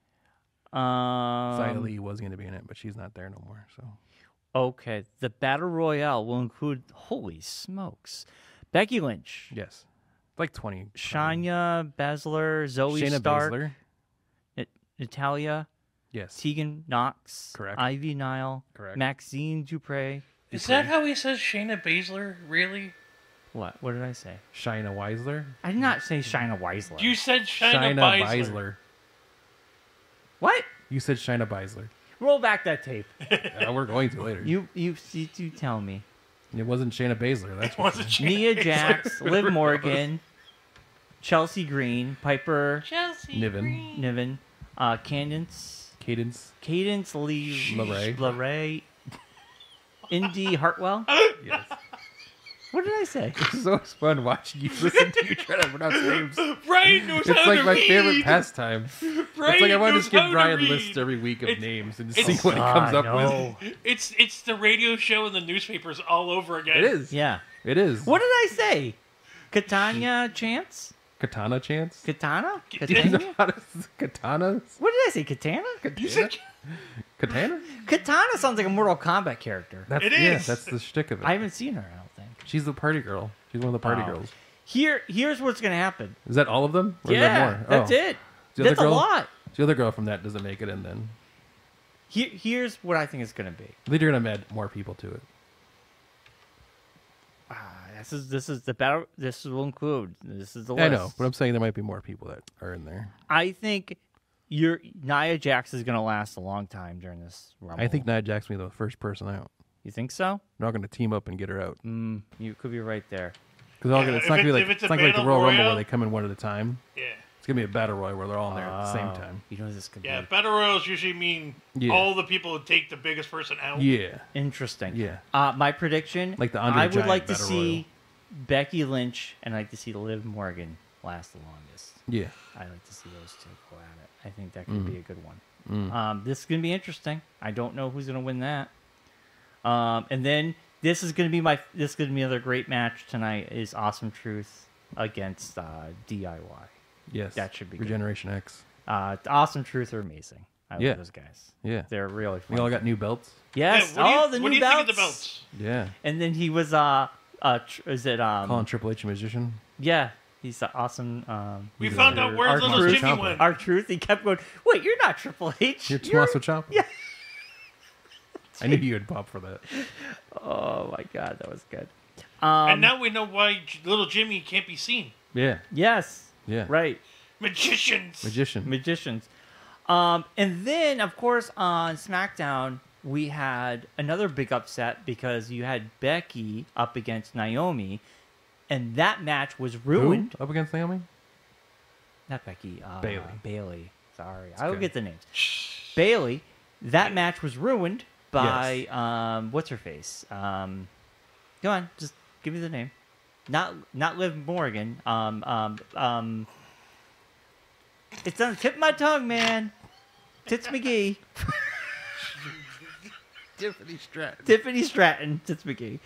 Xia Um, Li was gonna be in it, but she's not there no more. So okay, the battle royale will include. Holy smokes, Becky Lynch, yes, like 20. Shayna Baszler, Zoe Shayna Stark, Baszler. Natalia, Yes, Tegan Knox, Correct. Ivy Nile, Correct. Maxine Dupre. Is that how he says Shayna Baszler? Really? What? What did I say? Shayna Weisler. I did not say Shayna Weisler. You said Shayna, Shayna Baszler. Baszler. What? You said Shayna Baszler. Roll back that tape. We're going to later. You tell me. It wasn't Shayna Baszler. That's It what. wasn't Shayna Nia Baszler. Jax, Liv Morgan, Chelsea Green, Piper Niven, Cadence Lee LeRae. Indy Hartwell. Yes. What did I say? It's so fun watching you listen to you try to pronounce names. Brian knows It's how like to my read. favorite pastime. Brian It's like I want to knows just give how Brian read. lists every week of It's- names and it's- see what he comes I up know. with. It's the radio show and the newspapers all over again. It is. Yeah. It is. What did I say? Katana Chance? Katana chance? Katana? Do you know Katana? how to katanas? What did I say? Katana? You said- Katana? Katana sounds like a Mortal Kombat character. That's, It Yeah, is. that's the shtick of it. I haven't seen her, I don't think. She's the party girl. She's one of the party Oh. girls. Here's what's gonna happen. Is that all of them? Or is Yeah, there more? that's Oh. it. The other That's a girl? lot. The other girl from that doesn't make it in then. Here's what I think it's gonna be. I think you're going to add more people to it. This is the battle. This will include. This is the list. I know, but I'm saying there might be more people that are in there. I think Nia Jax is going to last a long time during this Rumble. I think Nia Jax will be the first person out. You think so? They're not going to team up and get her out. You could be right there. Because it's not going to be like if it's it's not a going to be like the battle Royal Rumble royale- where they come in one at a time. Yeah. It's going to be a battle royal where they're all in there at the same time. You know this could Yeah, be battle royals usually mean Yeah. all the people who take the biggest person out. Yeah, interesting. yeah. My prediction. Like the Andre I would Giant like to Battle see Becky Lynch and I'd like to see Liv Morgan last the longest. Yeah. I like to see those two go at it. I think that could be a good one. This is going to be interesting. I don't know who's going to win that. And then this is going to be another great match tonight. Is Awesome Truth against DIY. Yes. That should be good. Regeneration X. Awesome Truth are amazing. I Yeah. love those guys. Yeah. They're really fun. We all got new belts. Yes. Yeah, what the do new you belts. think of the belts? Yeah. And then he was is it Calling Triple H a magician. yeah, he's awesome. We He's found our- out where our little truth- Jimmy went. Our Truth. He kept going. Wait, you're not Triple H. You're Tommaso Ciampa. Yeah. I knew you would pop for that. Oh my god, that was good. And now we know why little Jimmy can't be seen. Yeah. Yes. Yeah. Right. Magicians. Magician. Magicians. And then of course on SmackDown we had another big upset because you had Becky up against Naomi, and that match was ruined. Who? Up against Naomi? Not Becky. Bayley. Bailey. Sorry, I will okay. get the names. Bailey. That match was ruined by what's her face? Come on, just give me the name. Not Liv Morgan. It's on the tip of my tongue, man. Tits McGee. Tiffany Stratton. Tiffany Stratton. Tits McGee.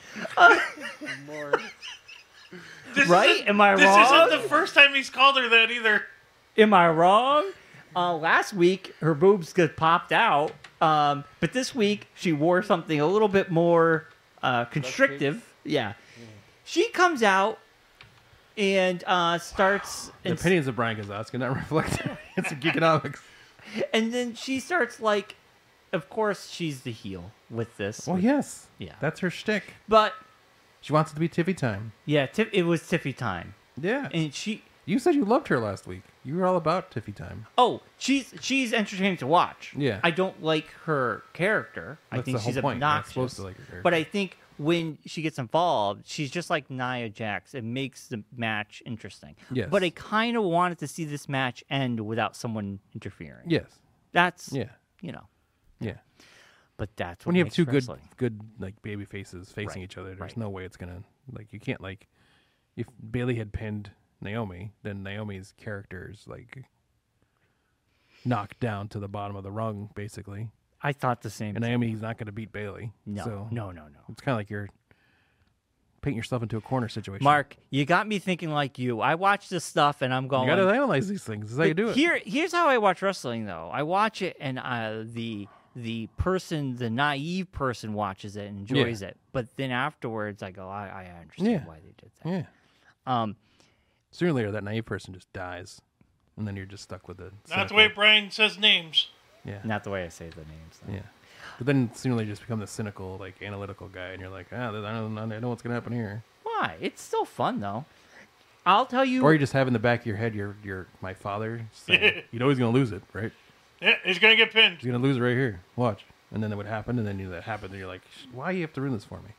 This Right? isn't- Am I This wrong? isn't the first time he's called her that either. Am I wrong? Last week her boobs got popped out, but this week she wore something a little bit more constrictive. Yeah, she comes out and starts, The and, opinions of Brian Kazowski not reflected. It's Geekonomics. and then she starts like, of course she's the heel with this. Well, yes. Yeah. That's her shtick. But She wants it to be Tiffy time. yeah, it was Tiffy time, Yeah. and she. You said you loved her last week. You were all about Tiffy time. Oh, she's entertaining to watch. Yeah. I don't like her character. I That's think the whole she's point. You're not obnoxious. supposed to like her character. But I think when she gets involved, she's just like Nia Jax. It makes the match interesting. Yes. But I kind of wanted to see this match end without someone interfering. Yes. That's Yeah. Yeah. But that's what When you have makes two wrestling. good like baby faces facing Right, each other, there's right. no way it's gonna like you can't like if Bailey had pinned Naomi, then Naomi's character is like knocked down to the bottom of the rung, basically. I thought the same. And Naomi's not gonna beat Bailey. No, So no. it's kinda like you're painting yourself into a corner situation. Mark, you got me thinking like you. I watch this stuff and I'm going. you gotta analyze these things. This is how you do it. Here's how I watch wrestling, though. I watch it, and the naive person watches it and enjoys it. But then afterwards, I go, I understand Yeah. why they did that. Yeah. Sooner or later that naive person just dies. And then you're just stuck with the Not the way Brian says names. Yeah. Not the way I say the names. Though. Yeah. But then sooner or later you just become the cynical, like analytical guy and you're like, I know what's gonna happen here. Why? It's still fun, though. I'll tell you. Or you just have in the back of your head you're my father saying, you know he's gonna lose it, right? Yeah, he's gonna get pinned. He's gonna lose it right here. Watch. And then it would happen, and then that happened, and you're like, why do you have to ruin this for me?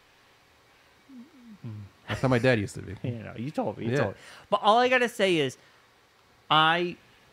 That's how my dad used to be. You told me. You Yeah. told me. But all I gotta say is, I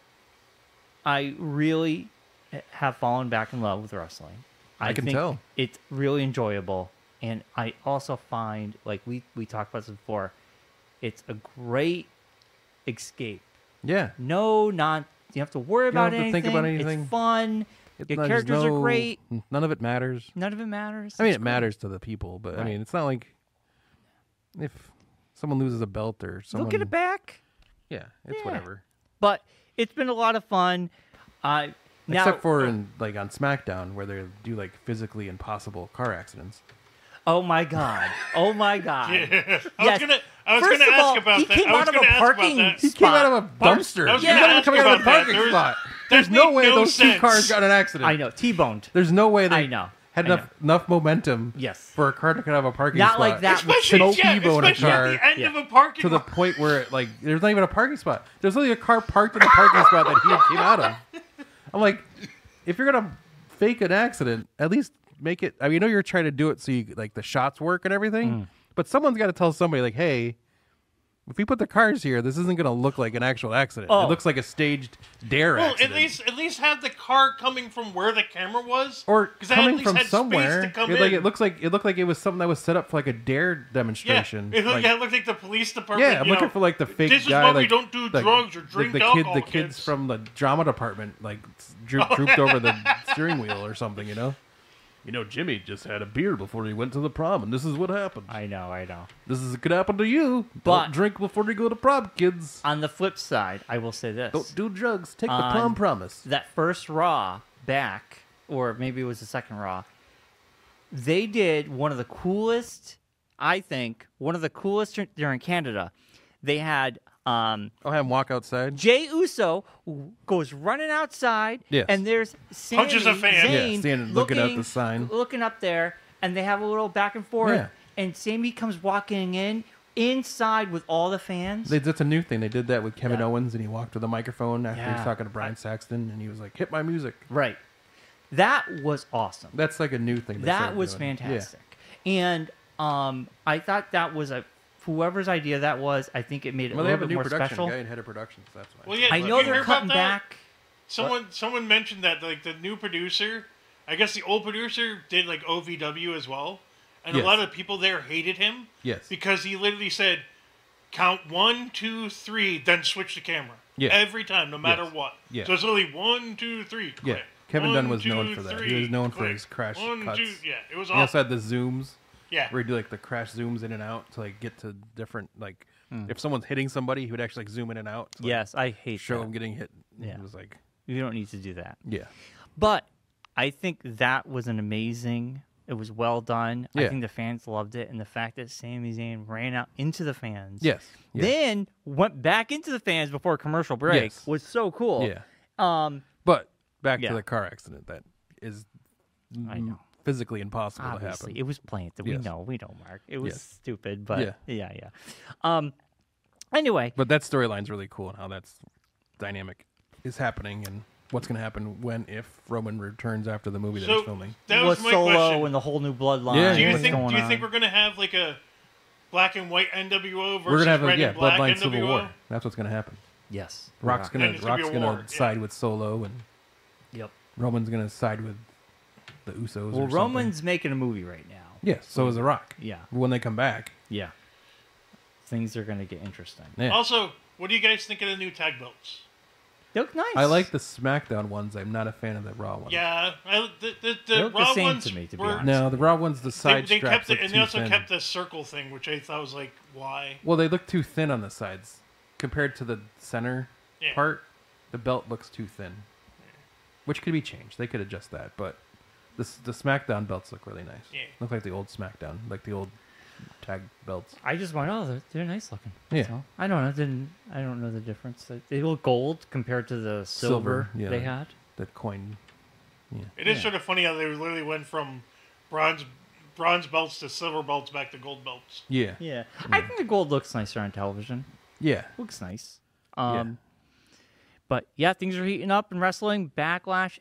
really have fallen back in love with wrestling. I can think tell. it's really enjoyable, and I also find, like we talked about this before, it's a great escape. Yeah. No, you have to worry about have to anything. think about anything. It's fun. It's Your not- characters there's are no- great. None of it matters. None of it matters. I mean, It's it great. matters to the people, but I Right. mean, it's not like if someone loses a belt or They'll someone. get it back. Yeah, it's Yeah. whatever. But it's been a lot of fun. Now, Except for on SmackDown where they do like physically impossible car accidents. oh my god, oh my god. I was First gonna of all, ask about he that. came I was out of gonna a ask about parking that. He spot. came out of a dumpster. I was He's gonna not ask coming out of about the that. parking There was- spot. that There's no made way no those two sense. cars got in an accident. I know, T-boned. There's no way they. I know. had I enough momentum Yes. for a car to kind of have a parking Not spot. like that with Especially, smoke. Tebow in a especially car. at the end Yeah. of a parking to the lot. point where like there's not even a parking spot. There's only a car parked in the parking spot that he came out of. I'm like, if you're gonna fake an accident, at least make it. I mean, I know you're trying to do it so you like the shots work and everything, but someone's got to tell somebody like, hey, if we put the cars here, this isn't going to look like an actual accident. Oh. It looks like a staged dare Well, accident. at least have the car coming from where the camera was, Or 'cause that at coming least from had space somewhere. to come It, like in. it looked like it was something that was set up for like a dare Yeah, demonstration. it Like, looked like the police department. yeah, I'm you looking know, for like the fake this is guy. why like, we don't do drugs or drink the alcohol. the kids from the drama department like drooped over the steering wheel or something. You know, Jimmy just had a beer before he went to the prom, and this is what happened. I know. This could happen to you. But- Don't drink before you go to prom, kids. On the flip side, I will say this. Don't do drugs. Take the On prom promise. That first Raw back, or maybe it was the second Raw, they did one of the coolest, I think, during Canada. They had I'll have him walk outside. Jay Uso who goes running outside, Yes. and there's Sami Punches a fan. Zayn Yeah, standing looking out the sign. looking up there, and they have a little back and forth. Yeah. And Sami comes walking inside with all the fans. That's a new thing. They did that with Kevin Yeah. Owens, and he walked to the microphone after he was Yeah. talking to Brian Saxton, and he was like, "Hit my music." Right. That was awesome. That's like a new thing. they That started was doing. fantastic. And I thought that was whoever's idea that was. I think it made it Yeah. Well, a they have little a bit new more production special. guy and head of productions. That's why. Well, yeah, I did know you they're hear about cutting that? back. Someone mentioned that like the new producer, I guess the old producer did like OVW as well, and Yes. a lot of people there hated him. Yes. Because he literally said, "Count 1, 2, 3, then switch the camera." Yeah. Every time, no matter Yes. what. Yeah. So it's literally 1, 2, 3. Yeah. Click. Kevin 1, Dunn was known 2, for that. 3, He was known for click. his crash 1, cuts. 2, yeah, it was He also awesome. had the zooms. Yeah. Where he'd do like the crash zooms in and out to like get to different like Hmm. if someone's hitting somebody, he would actually like zoom in and out. To, like, Yes, I hate show that. him getting hit. Yeah. It was like You don't need to do that. yeah. But I think that was an amazing. It was well done. I Yeah. think the fans loved it, and the fact that Sami Zayn ran out into the fans, Yes. Yeah. then went back into the fans before a commercial break Yes. was so cool. Yeah. But Back Yeah. to the car accident that is I know. physically impossible to obviously happen. it was planted. We Yes. know, Mark. It was Yes. stupid, but Yeah. yeah. Anyway, But that storyline's really cool and how that's dynamic is happening and what's going to happen when if Roman returns after the movie that he's So filming. that was was my Solo question. and the whole new bloodline. Yeah, Do you what's think going on. we're gonna have like a black and white NWO versus We're going to have red and black Bloodline NWO? Civil War. That's what's going to happen. Yes, Rock's And going it's gonna be a war, yeah. side with Solo and Yep. Roman's going to side with the Usos or Well, something. Roman's making a movie right now. Yeah, so is The Rock. Yeah, When they come back. yeah. Things are going to get interesting. Yeah. Also, what do you guys think of the new tag belts? They look nice. I like the SmackDown ones. I'm not a fan of the Raw ones. Yeah, the They look the Raw same ones to me, to be were, honest. No, the Raw ones, the side they straps kept it, look and too they also thin. kept the circle thing, which I thought was like, why? Well, they look too thin on the sides compared to the center Yeah. part. The belt looks too thin, which could be changed. They could adjust that, but the SmackDown belts look really nice. Yeah. Look like the old SmackDown, like the old tag belts. I just went, oh, they're nice looking. Yeah. So, I don't know. I don't know the difference. They look gold compared to the silver, yeah. they had. That coin. It is Yeah. sort of funny how they literally went from bronze belts to silver belts back to gold belts. Yeah. Yeah, I think the gold looks nicer on television. Yeah. Looks nice. Yeah. But yeah, things are heating up in wrestling. Backlash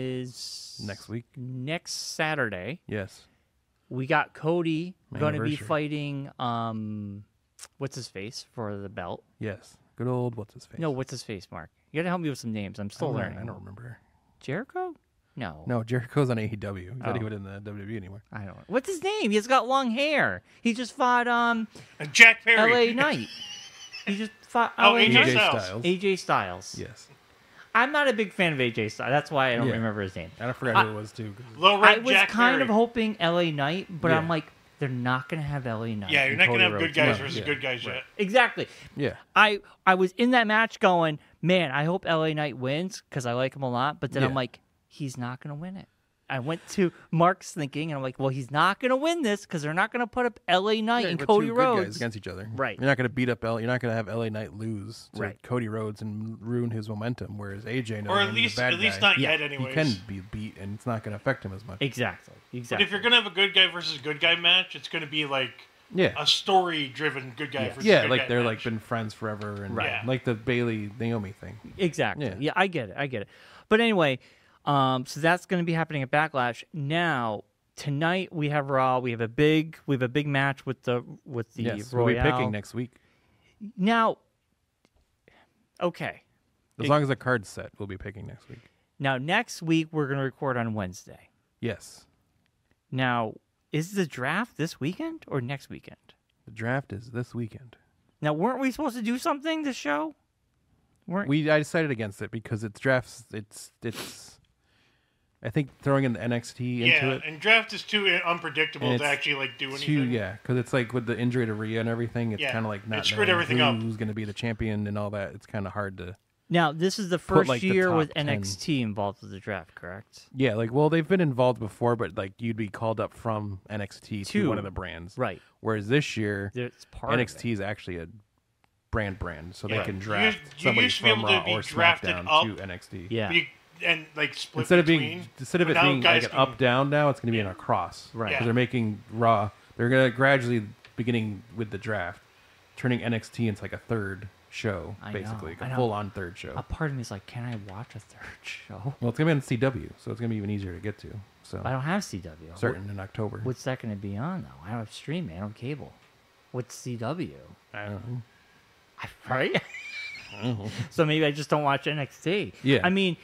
is Next week. Next Saturday. Yes. We got Cody My going to be anniversary. fighting what's his face for the belt. Yes. Good old what's his face? No, what's his face, Mark? You got to help me with some names. I'm still learning. I don't remember. Jericho? No. No, Jericho's on AEW. He said he Oh. wasn't in the WWE anymore. I don't know. What's his name? He's got long hair. He just fought And Jack Perry. LA Knight. He just fought Oh, LA AJ Knight. Styles. AJ Styles. Yes. I'm not a big fan of AJ Styles. That's why I don't Yeah. remember his name. And I forgot who it was too. 'Cause Low I rent was Jack kind Perry. of hoping LA Knight, but Yeah. I'm like, they're not going to have LA Knight. Yeah, you're and not going to Cody have Rhodes. good guys No, versus yeah, good guys right. yet. Exactly. Yeah. I was in that match going, man, I hope LA Knight wins because I like him a lot. But then I'm Yeah. like, he's not going to win it. I went to Mark's thinking, and I'm like, well, he's not going to win this because they're not going to put up L.A. Knight and but Cody two good guys Rhodes against each other. Right. You're not going to beat up You're not going to have L.A. Knight lose to Right. Cody Rhodes and ruin his momentum. Whereas AJ knows Or when he's a bad at least guy, not yet. Yeah. Anyways, he can be beat, and it's not going to affect him as much. Exactly. But if you're gonna have a good guy versus good guy match, it's gonna be like Yeah. a story-driven good guy versus Yeah, good like guy they're match. like been friends forever, and Right. like the Bailey Naomi thing. Exactly. Yeah. Yeah, I get it. But anyway, so that's going to be happening at Backlash. Now tonight we have Raw. We have a big match with the Yes, Royale. we'll be picking next week. Now, okay. As long as the card's set, we'll be picking next week. Now next week we're going to record on Wednesday. Yes. Now, is the draft this weekend or next weekend? The draft is this weekend. Now, weren't we supposed to do something this show? Weren't I decided against it because it's drafts. It's. I think throwing in the NXT into it. and draft is too unpredictable And to it's actually like do anything. Too, yeah, because it's like with the injury to Rhea and everything, it's Yeah, kind of like it not screwed knowing everything up. who's going to be the champion and all that. It's kind of hard to. Now, this is the first like, the year top with 10. NXT involved with the draft, correct? Yeah, like well, they've been involved before, but like you'd be called up from NXT to To- one of the brands, Right. Whereas this year, It's part of NXT it. is actually a brand, so Yeah. they can You draft used- you somebody used to be from able to Raw be or drafted SmackDown up. to NXT. Yeah. And like split Instead of between. it Now being guys like an can- up down, now it's going to be an across. Right. Because Yeah. they're making Raw. They're going to gradually, beginning with the draft, turning NXT into like a third show, I basically, know, like I a know. full on third show. A part of me is like, can I watch a third show? Well, it's going to be on CW, so it's going to be even easier to get to. So I don't have CW. starting in October. What's that going to be on though? I don't have streaming. I don't have cable. What's CW? I don't know. Right? So maybe I just don't watch NXT. Yeah. I mean,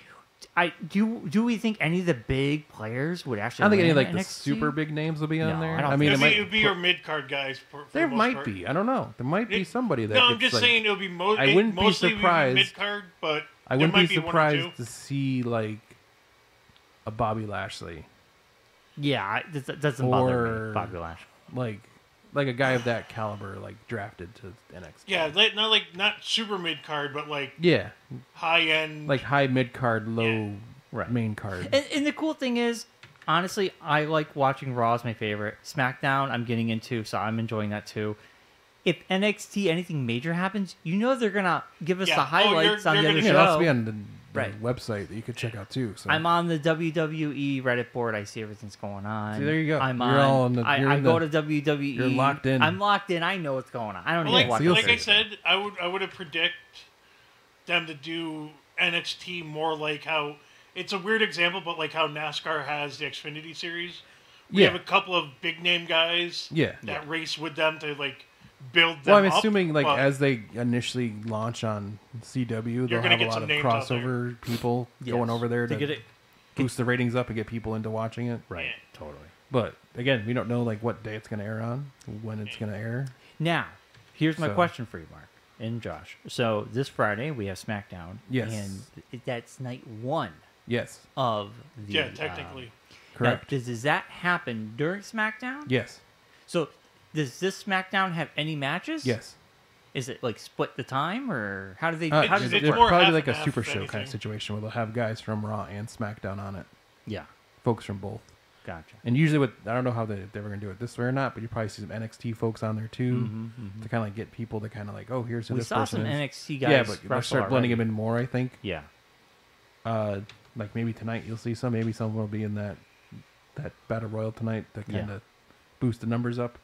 do we think any of the big players would actually? I don't think any of land like the NXT? super big names will be on No, there. I don't mean, think it It might. would be your mid card guys. For There the most might part. be. I don't know. There might be somebody that. No, I'm it's just like- saying it'll be I wouldn't be mostly surprised- mid card, but I there wouldn't might be one or two. surprised to see like a Bobby Lashley, Yeah, that doesn't bother Or- me. Bobby Lashley. like a guy of that caliber, like drafted to NXT. Yeah, not super mid card, but like Yeah, high end. like high mid card, low Yeah. Right. main card. And the cool thing is, honestly, I like watching Raw is my favorite. SmackDown, I'm getting into, so I'm enjoying that too. If NXT anything major happens, you know they're gonna give us Yeah. the Oh, highlights you're on the other gonna- Yeah, it has to be show. on the Right. website that you could check out too. So I'm on the WWE Reddit board. I see everything's going on. See, there you go. I'm You're on. all in the- you're I in go the- to WWE. you're locked in. I'm locked in. I know what's going on. I don't Well, need like, to watch you'll the like I see. said, I would have predict them to do NXT more like how it's a weird example, but like how NASCAR has the Xfinity series. We Yeah. have a couple of big name guys Yeah. that race with them to like build them Well, I'm up, assuming like but as they initially launch on CW, they'll gonna have a get lot some of names out there. crossover people going over there to get it. boost the ratings up and get people into watching it. Right. Yeah. Totally. But again, we don't know like what day it's going to air on, when it's going to air. Now, here's my So- question for you, Mark and Josh. So this Friday we have SmackDown. Yes. And that's night one Yes, of the. yeah, technically. correct. Now, does that happen during SmackDown? Yes, So does this SmackDown have any matches? yes. Is it like split the time, or how do they? How how does it's it it's work? more probably half like a and half, super if show kind of anything. situation where they'll have guys from Raw and SmackDown on it, Yeah, folks from both. gotcha. And usually, I don't know how they were going to do it this way or not, but you probably see some NXT folks on there too to kind of like get people to kind of like, oh, here's who We this saw person some is. NXT guys. Yeah, but they'll wrestle start blending already. them in more. I think. Yeah, Like maybe tonight you'll see some. Maybe some will be in that battle royal tonight to kind of boost the numbers up.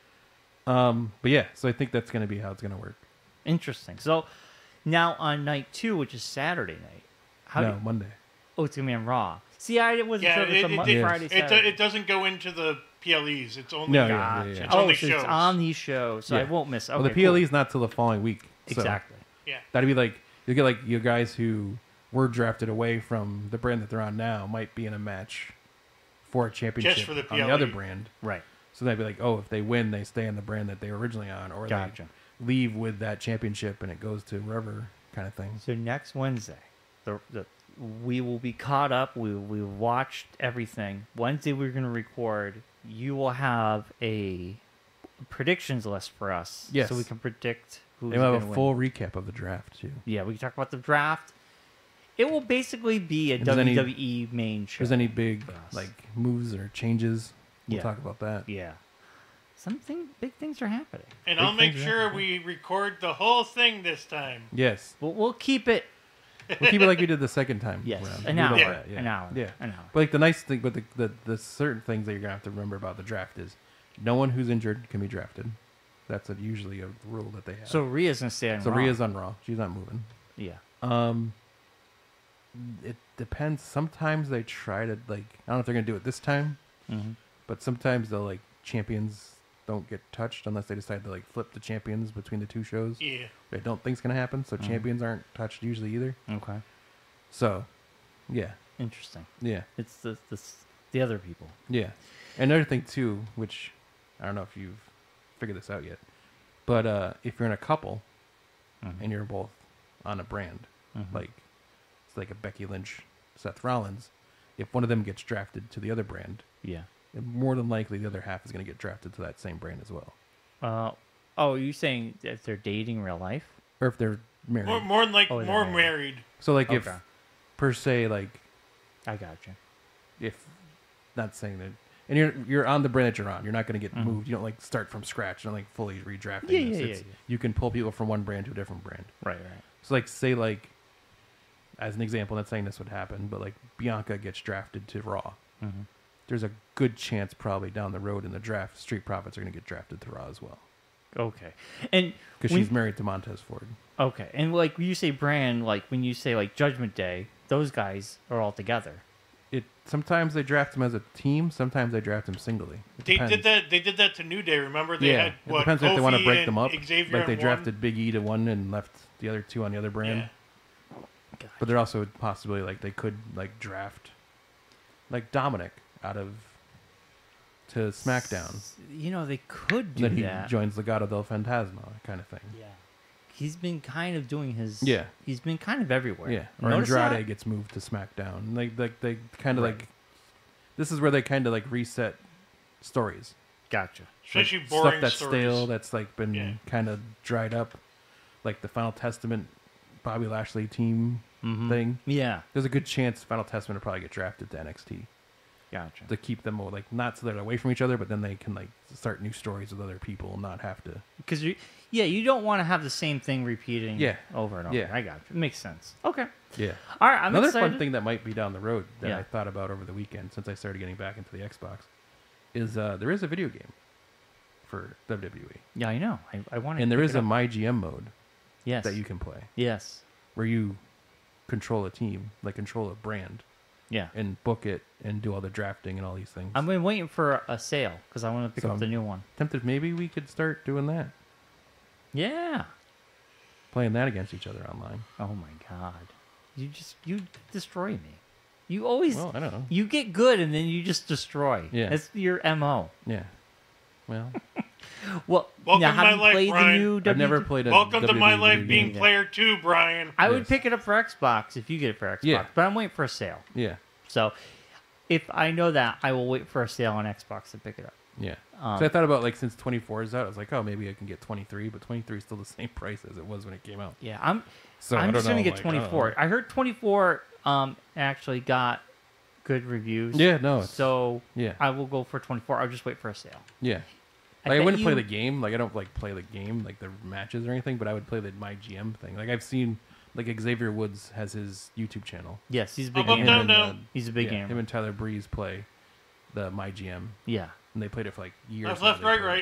But yeah, so I think that's going to be how it's going to work. interesting. So now on night 2, which is Saturday night. No, Monday. Oh, it's gonna be on Raw. See, I wasn't Yeah, sure if it's it, Friday, it, Saturday. it doesn't go into the PLEs. It's only No, Gotcha. yeah. It's Oh, only so shows. it's on these shows, so I Yeah. won't miss. Okay, Well, the PLE is not till the following week. So exactly. Yeah. that'd be like you get like you guys who were drafted away from the brand that they're on now might be in a match for a championship for the on the PLE. other brand. Right. So that'd be like, oh, if they win, they stay on the brand that they were originally on, or Gotcha. they leave with that championship and it goes to wherever kind of thing. So next Wednesday, we will be caught up. We watched everything. Wednesday we're going to record. You will have a predictions list for us, Yes. so we can predict who's They will going have to a win. full recap of the draft too. Yeah, we can talk about the draft. It will basically be a If there's any- WWE main show. If there's any big for us. like moves or changes, we'll Yeah. talk about that. Yeah. Big things are happening. And Big I'll make things sure happen. we record the whole thing this time. Yes, We'll keep it. we'll keep it like we did the second time. Yes, around. an Leave it hour. like Yeah. that, An hour. Yeah. An hour. But like the nice thing, but the certain things that you're gonna have to remember about the draft is no one who's injured can be drafted. That's usually a rule that they have. So Rhea's gonna stay on. So Raw. Rhea's on Raw. She's not moving. Yeah. It depends. Sometimes they try to like. I don't know if they're gonna do it this time, Mm-hmm. but sometimes they'll like champions don't get touched unless they decide to like flip the champions between the two shows. Yeah. I don't think's gonna happen. So champions aren't touched usually either. Okay. So, yeah, Interesting. yeah, It's the other people. yeah. Another thing too, which I don't know if you've figured this out yet, but if you're in a couple Mhm. and you're both on a brand, like it's like a Becky Lynch, Seth Rollins, if one of them gets drafted to the other brand, Yeah. more than likely the other half is going to get drafted to that same brand as well. Oh, you saying if they're dating in real life? Or if they're married. More than like Oh, more yeah. married. So like if Okay. per se like I gotcha. if not saying that and you're on the brand that you're on, you're not going to get moved. You don't like start from scratch. You don't like fully redrafting. Mm-hmm. Yeah, this. yeah, It's- yeah. You can pull people from one brand to a different brand. Right. So like say like as an example, not saying this would happen, but like Bianca gets drafted to Raw. Mm-hmm. There's a good chance probably down the road in the draft, Street Profits are going to get drafted to Raw as well Okay. And because when- she's married to Montez Ford. okay. And like when you say brand, like when you say like Judgment Day, those guys are all together. It sometimes they draft them as a team, sometimes they draft them singly. It They depends. did that. They did that to New Day. Remember, they Yeah, had it what? depends if they want to Kofi break and them up. Xavier Like they in drafted one. Big E to one and left the other two on the other brand. Yeah. But they're also possibly like they could like draft like Dominic out of to SmackDown. You know, they could And do then he that. joins Legado del Fantasma kind of thing. Yeah. He's been kind of doing his. Yeah. He's been kind of everywhere. Yeah. Or Notice Andrade that? gets moved to SmackDown. Like they kind of Right. like this is where they kind of like reset stories. Gotcha. Especially Like, boring stuff that's stories. stale, that's like been Yeah. kind of dried up, like the Final Testament, Bobby Lashley team Mhm. thing. Yeah. There's a good chance Final Testament will probably get drafted to NXT Gotcha. to keep them like not so they're away from each other, but then they can like start new stories with other people and not have to. Because you don't want to have the same thing repeating. Yeah. Over and over. Yeah. I got you. It makes sense. Okay. Yeah. All right. I'm Another excited. fun thing that might be down the road that Yeah. I thought about over the weekend since I started getting back into the Xbox is there is a video game for WWE, Yeah, I know. I want to. and there is a My GM mode yes that you can play Yes. where you control a team, like control a brand, Yeah. and book it and do all the drafting and all these things. I've been waiting for a sale because I want to pick So up the new one. tempted maybe we could start doing that, Yeah. playing that against each other online. Oh my God. You destroy me. You always Well, I don't know. you get good and then you just destroy. Yeah. That's your MO. Yeah. Well, Well, Welcome now to my have you life, played Brian. the new I've never WWE? played a Welcome to my WWE life video being game. player 2, Brian. I would Yes. pick it up for Xbox if you get it for Xbox, Yeah. but I'm waiting for a sale. Yeah. So if I know that, I will wait for a sale on Xbox to pick it up. Yeah. Um, So I thought about like since 24 is out, I was like, oh, maybe I can get 23, but 23 is still the same price as it was when it came out. Yeah, I'm So I I'm don't just gonna know, get like, I don't 24. know. I heard 24 actually got good reviews. Yeah, no, it's- So yeah. I will go for 24. I'll just wait for a sale. Yeah. I Like, I bet wouldn't play you- the game. Like I don't like play the game, like the matches or anything, but I would play the My GM thing. Like I've seen, like Xavier Woods has his YouTube channel. Yes, he's a big Up, up, gamer. down, and, down. He's a big yeah, gamer. Him and Tyler Breeze play the My GM, Yeah. and they played it for like years. Left, now left, they right, played it. right.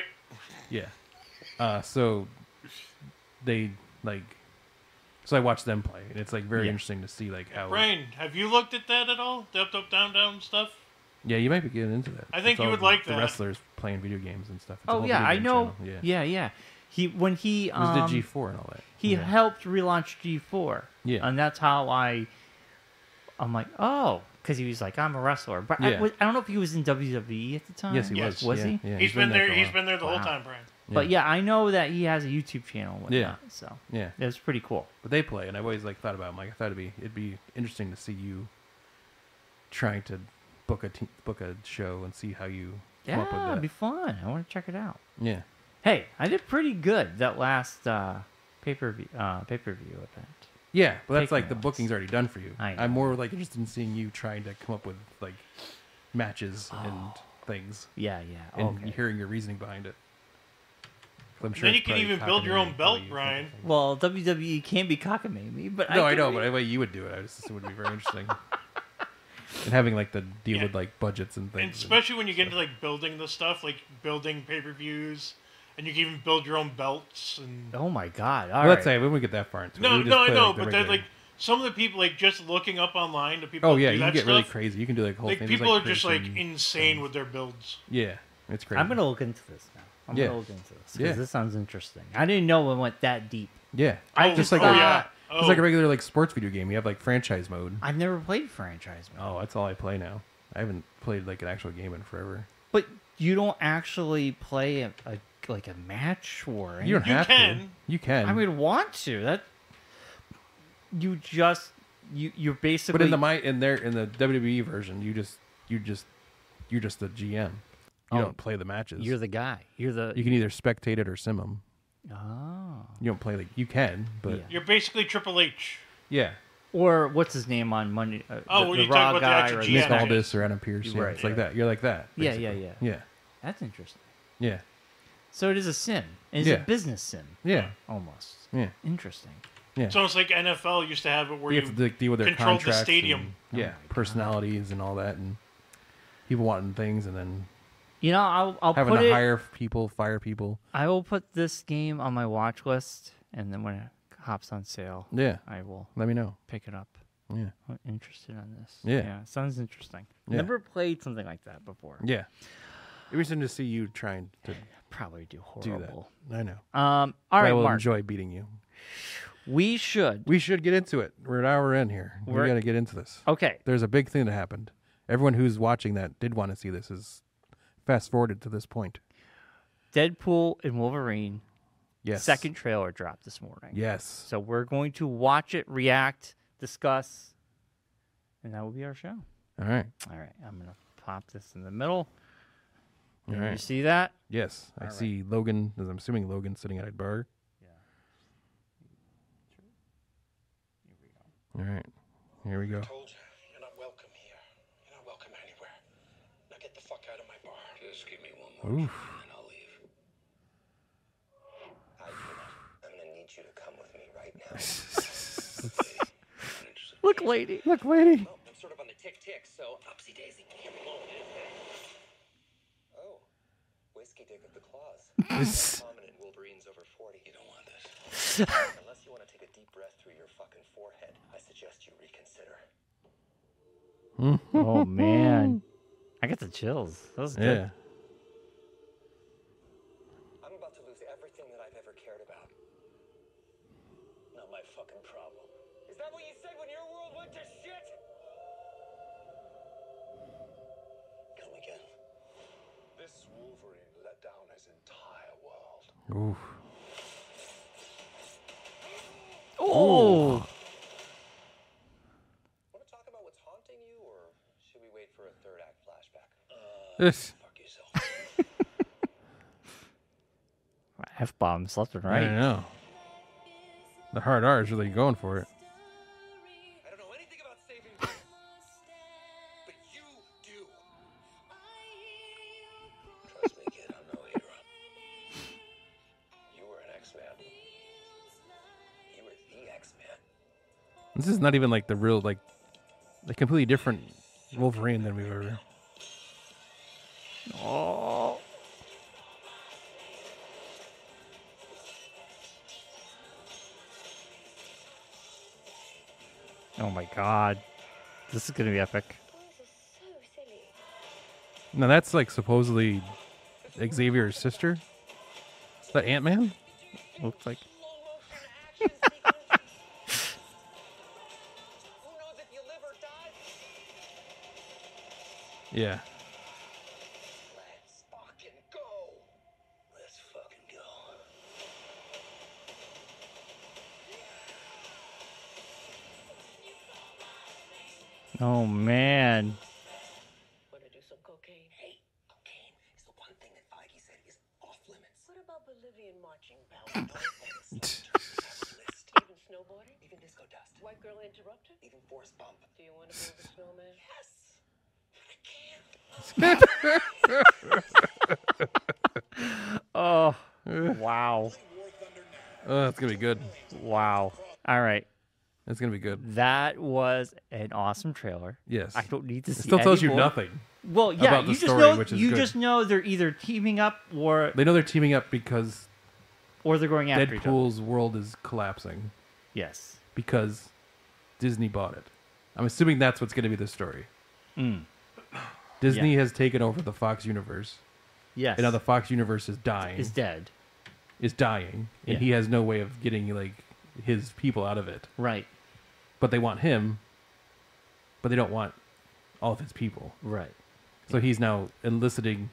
Yeah. So they like. So I watched them play, and it's like very Yeah. interesting to see like how. Brian, have you looked at that at all? The up, up, down, down stuff? Yeah, you might be getting into that. I think It's you all would like the that. wrestlers playing video games and stuff. It's a Oh whole yeah, video I game know. channel. Yeah, yeah. He when he It was the G4 and all that. he yeah. helped relaunch G4. Yeah. And that's how I'm like, oh, because he was like, I'm a wrestler. But Yeah. I don't know if he was in WWE at the time. Yes, he Yes. was. Was yeah, he? Yeah, He's been there. for a He's while. been there the whole Wow. time, Brian. But yeah, I know that he has a YouTube channel and whatnot. Yeah. So Yeah, it was pretty cool. but they play, and I've always like thought about. 'Em, like I thought it'd be interesting to see you trying to book a show and see how you come up with Yeah, that. it'd be fun. I want to check it out. Yeah, Hey, I did pretty good that last pay-per-view event. Yeah, but that's Pick like the ones. booking's already done for you. I know. I'm more like interested in seeing you trying to come up with like matches and things Yeah. and Okay. hearing your reasoning behind it. I'm Then you it's can probably even build your own cockamamie belt, how you Brian. think of things. Well, WWE can be cockamamie, but No, I can know, be- but the way you would do it, I just assume it would be very interesting. And having like the deal Yeah. with like budgets and And things. especially when you get into like building the stuff, like building pay-per-views, and you can even build your own belts and. Oh my God! All Well, let's right. say we wouldn't get that far into it. No, We would no, just I play, know, like, the but then regular- like some of the people, like just looking up online, the people. Oh that yeah, do you that can get really stuff, crazy. You can do like whole Like things. people like, are just create like some insane things. with their builds. Yeah, it's crazy. I'm gonna look into this now. I'm Yeah. gonna look into this because Yeah. this sounds interesting. I didn't know it went that deep. Yeah, I Oh, just like thought yeah. it's like a regular like sports video game. You have like franchise mode. I've never played franchise mode. Oh, that's all I play now. I haven't played like an actual game in forever. But you don't actually play a like a match or anything. You don't You have to. can. You can. I would want to. That you just you're basically. but in the WWE version, you're just the GM. You Oh, don't play the matches. you're the guy. You're the. You can either spectate it or sim them. Oh. You don't play like you can, but Yeah. You're basically Triple H. yeah. Or what's his name on Monday? Oh, the when you Raw talk about the guy actual or GM. Nick Yeah. Aldis or Adam Pearce. Yeah, Right, it's like right. that. You're like that. Yeah, basically. yeah. Yeah. That's interesting. Yeah. So it is a sim. It's Yeah. a business sim Yeah. almost. Yeah. Interesting. Yeah. It's almost like NFL used to have it where You you. have to like, deal with their controlled the contracts. stadium. And, yeah. Personalities and all that, and people wanting things, and then You know, I'll having put to it. hire people, fire people. I will put this game on my watch list, and then when it hops on sale, Yeah. I will Let me know. pick it up. Yeah. I'm interested in this. Yeah. sounds interesting. Yeah. Never played something like that before. Yeah. It was interesting to see you trying to Probably do do horrible. that. I know. All I right, will Mark. enjoy beating you. We should. We should get into it. We're an hour in here. We We're- got to get into this. Okay. There's a big thing that happened. Everyone who's watching that did want to see this is fast forwarded to this point. Deadpool and Wolverine. Yes. Second trailer dropped this morning. Yes. So we're going to watch it, react, discuss, and that will be our show. All right. All right. I'm going to pop this in the middle. All You right. see that? Yes. I All right. see Logan, as I'm assuming Logan sitting at a bar. All right. Here we go. Told you, you're not welcome here. You're not welcome anywhere. Now get the fuck out of my bar. Just give me one more Oof. drink and I'll leave. I'm gonna need you to come with me right now. Look, lady. Look, lady. Well, I'm sort of on the tick, so upsy daisy. Here we go. Oh, whiskey dick of the claws. Prominent Wolverines over 40. You don't want this. Unless you want to take a deep breath through your fucking forehead, I suggest you reconsider. Oh, man. I got the chills. That was good. Yeah. I'm about to lose everything that I've ever cared about. Not my fucking problem. Is that what you said when your world went to shit? Come again. This Wolverine let down his entire world. Oof. Oh. Want to talk about what's haunting you, or should we wait for a third act flashback? This. Fuck yourself. F-bombs left and I right. know. The hard R is really going for it. I don't know anything about saving you, but you do. Trust me, kid, I'm no hero. You were an X-Man. You were the X-Man. This is not even like the real, like, a completely different Wolverine than we've ever. Oh. Oh my god. This is going to be epic. Boys are so silly. Now that's like supposedly Xavier's sister. Is that Ant-Man? Looks like. Who knows if you live or die? Yeah. Let's fucking go. Let's fucking go. Oh man. Wanna do some cocaine? Hey, cocaine is the one thing that Feige said is off limits. What about Bolivian marching band? List. Even snowboarding? Even disco dust. interrupt her? Even force bump. Do you want to build a snowman? Oh, wow. Oh, it's gonna be good. Wow. All right. It's gonna be good. That was an awesome trailer. Yes. I don't need to It see still tells you any more. nothing. Well, yeah, about the you just story, know which is you good. just know they're either teaming up or They know they're teaming up because they're going after each other. Deadpool's world is collapsing Yes. because Disney bought it. I'm assuming that's what's going to be the story. Mm. Disney Yeah. has taken over the Fox universe, Yes. and now the Fox universe is dying. is dead. Is dying, and Yeah. he has no way of getting like his people out of it. Right. But they want him, but they don't want all of his people. Right. So he's now eliciting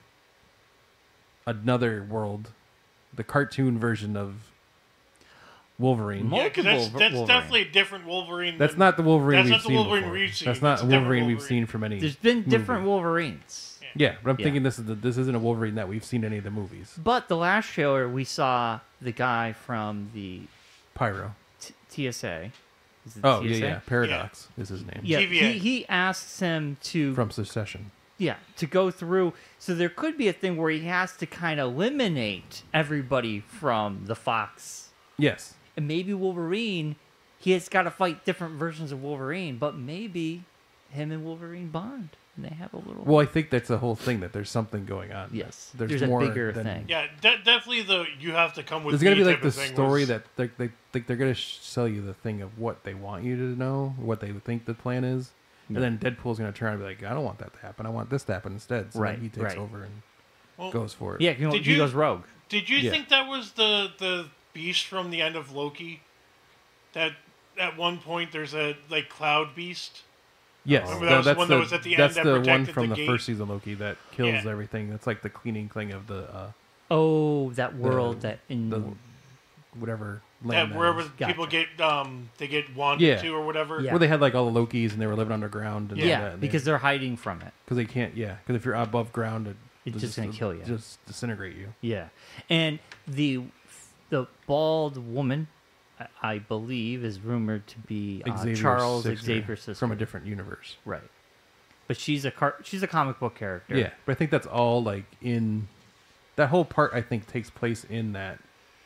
another world, the cartoon version of Wolverine. Mo- Yeah, because Multiple that's Wolverine. definitely a different Wolverine. That's than- not the Wolverine That's we've not the seen Wolverine before. we've seen. That's not It's a a different Wolverine we've Wolverine. seen from any. There's been movie. different Wolverines. Yeah, but I'm Yeah. thinking this isn't a Wolverine that we've seen in any of the movies. But the last trailer, we saw the guy from the Pyro. TSA. Is it Oh TSA? yeah. Paradox is his name. Yeah, TVA. he asks him to From Secession. to go through. So there could be a thing where he has to kind of eliminate everybody from the Fox, Yes. and maybe Wolverine. He has got to fight different versions of Wolverine, but maybe him and Wolverine bond, and they have a little. Well, I think that's the whole thing, that there's something going on. Yes, There's there's a more bigger than- thing. Yeah, definitely you have to come with. There's gonna me be like type the of thing story was- that they're gonna sell you the thing of what they want you to know, what they think the plan is, and then Deadpool's gonna turn and be like, I don't want that to happen. I want this to happen instead. So then Right, he takes right. over and Well, goes for it. Yeah, Did he you- goes rogue. Did you Yeah. think that was the beast from the end of Loki? That at one point there's a like cloud beast. Yes, Remember that was the that's one that was at the end that's that the one protected from the the gate? first season Loki that kills Yeah. everything. That's like the cleaning thing of the Oh, that world that in the whatever That land that wherever is. people Gotcha. get they get wanted Yeah. to or whatever. Yeah. Where they had like all the Lokis and they were living underground. And yeah, because they're hiding from it. because they can't. Yeah, because if you're above ground, It's it'll just gonna kill you. Just disintegrate you. Yeah, and the bald woman, I believe, is rumored to be Xavier's Charles sister Xavier's sister from a different universe. right? But she's a comic book character. Yeah, but I think that's all like in that whole part. I think takes place in that,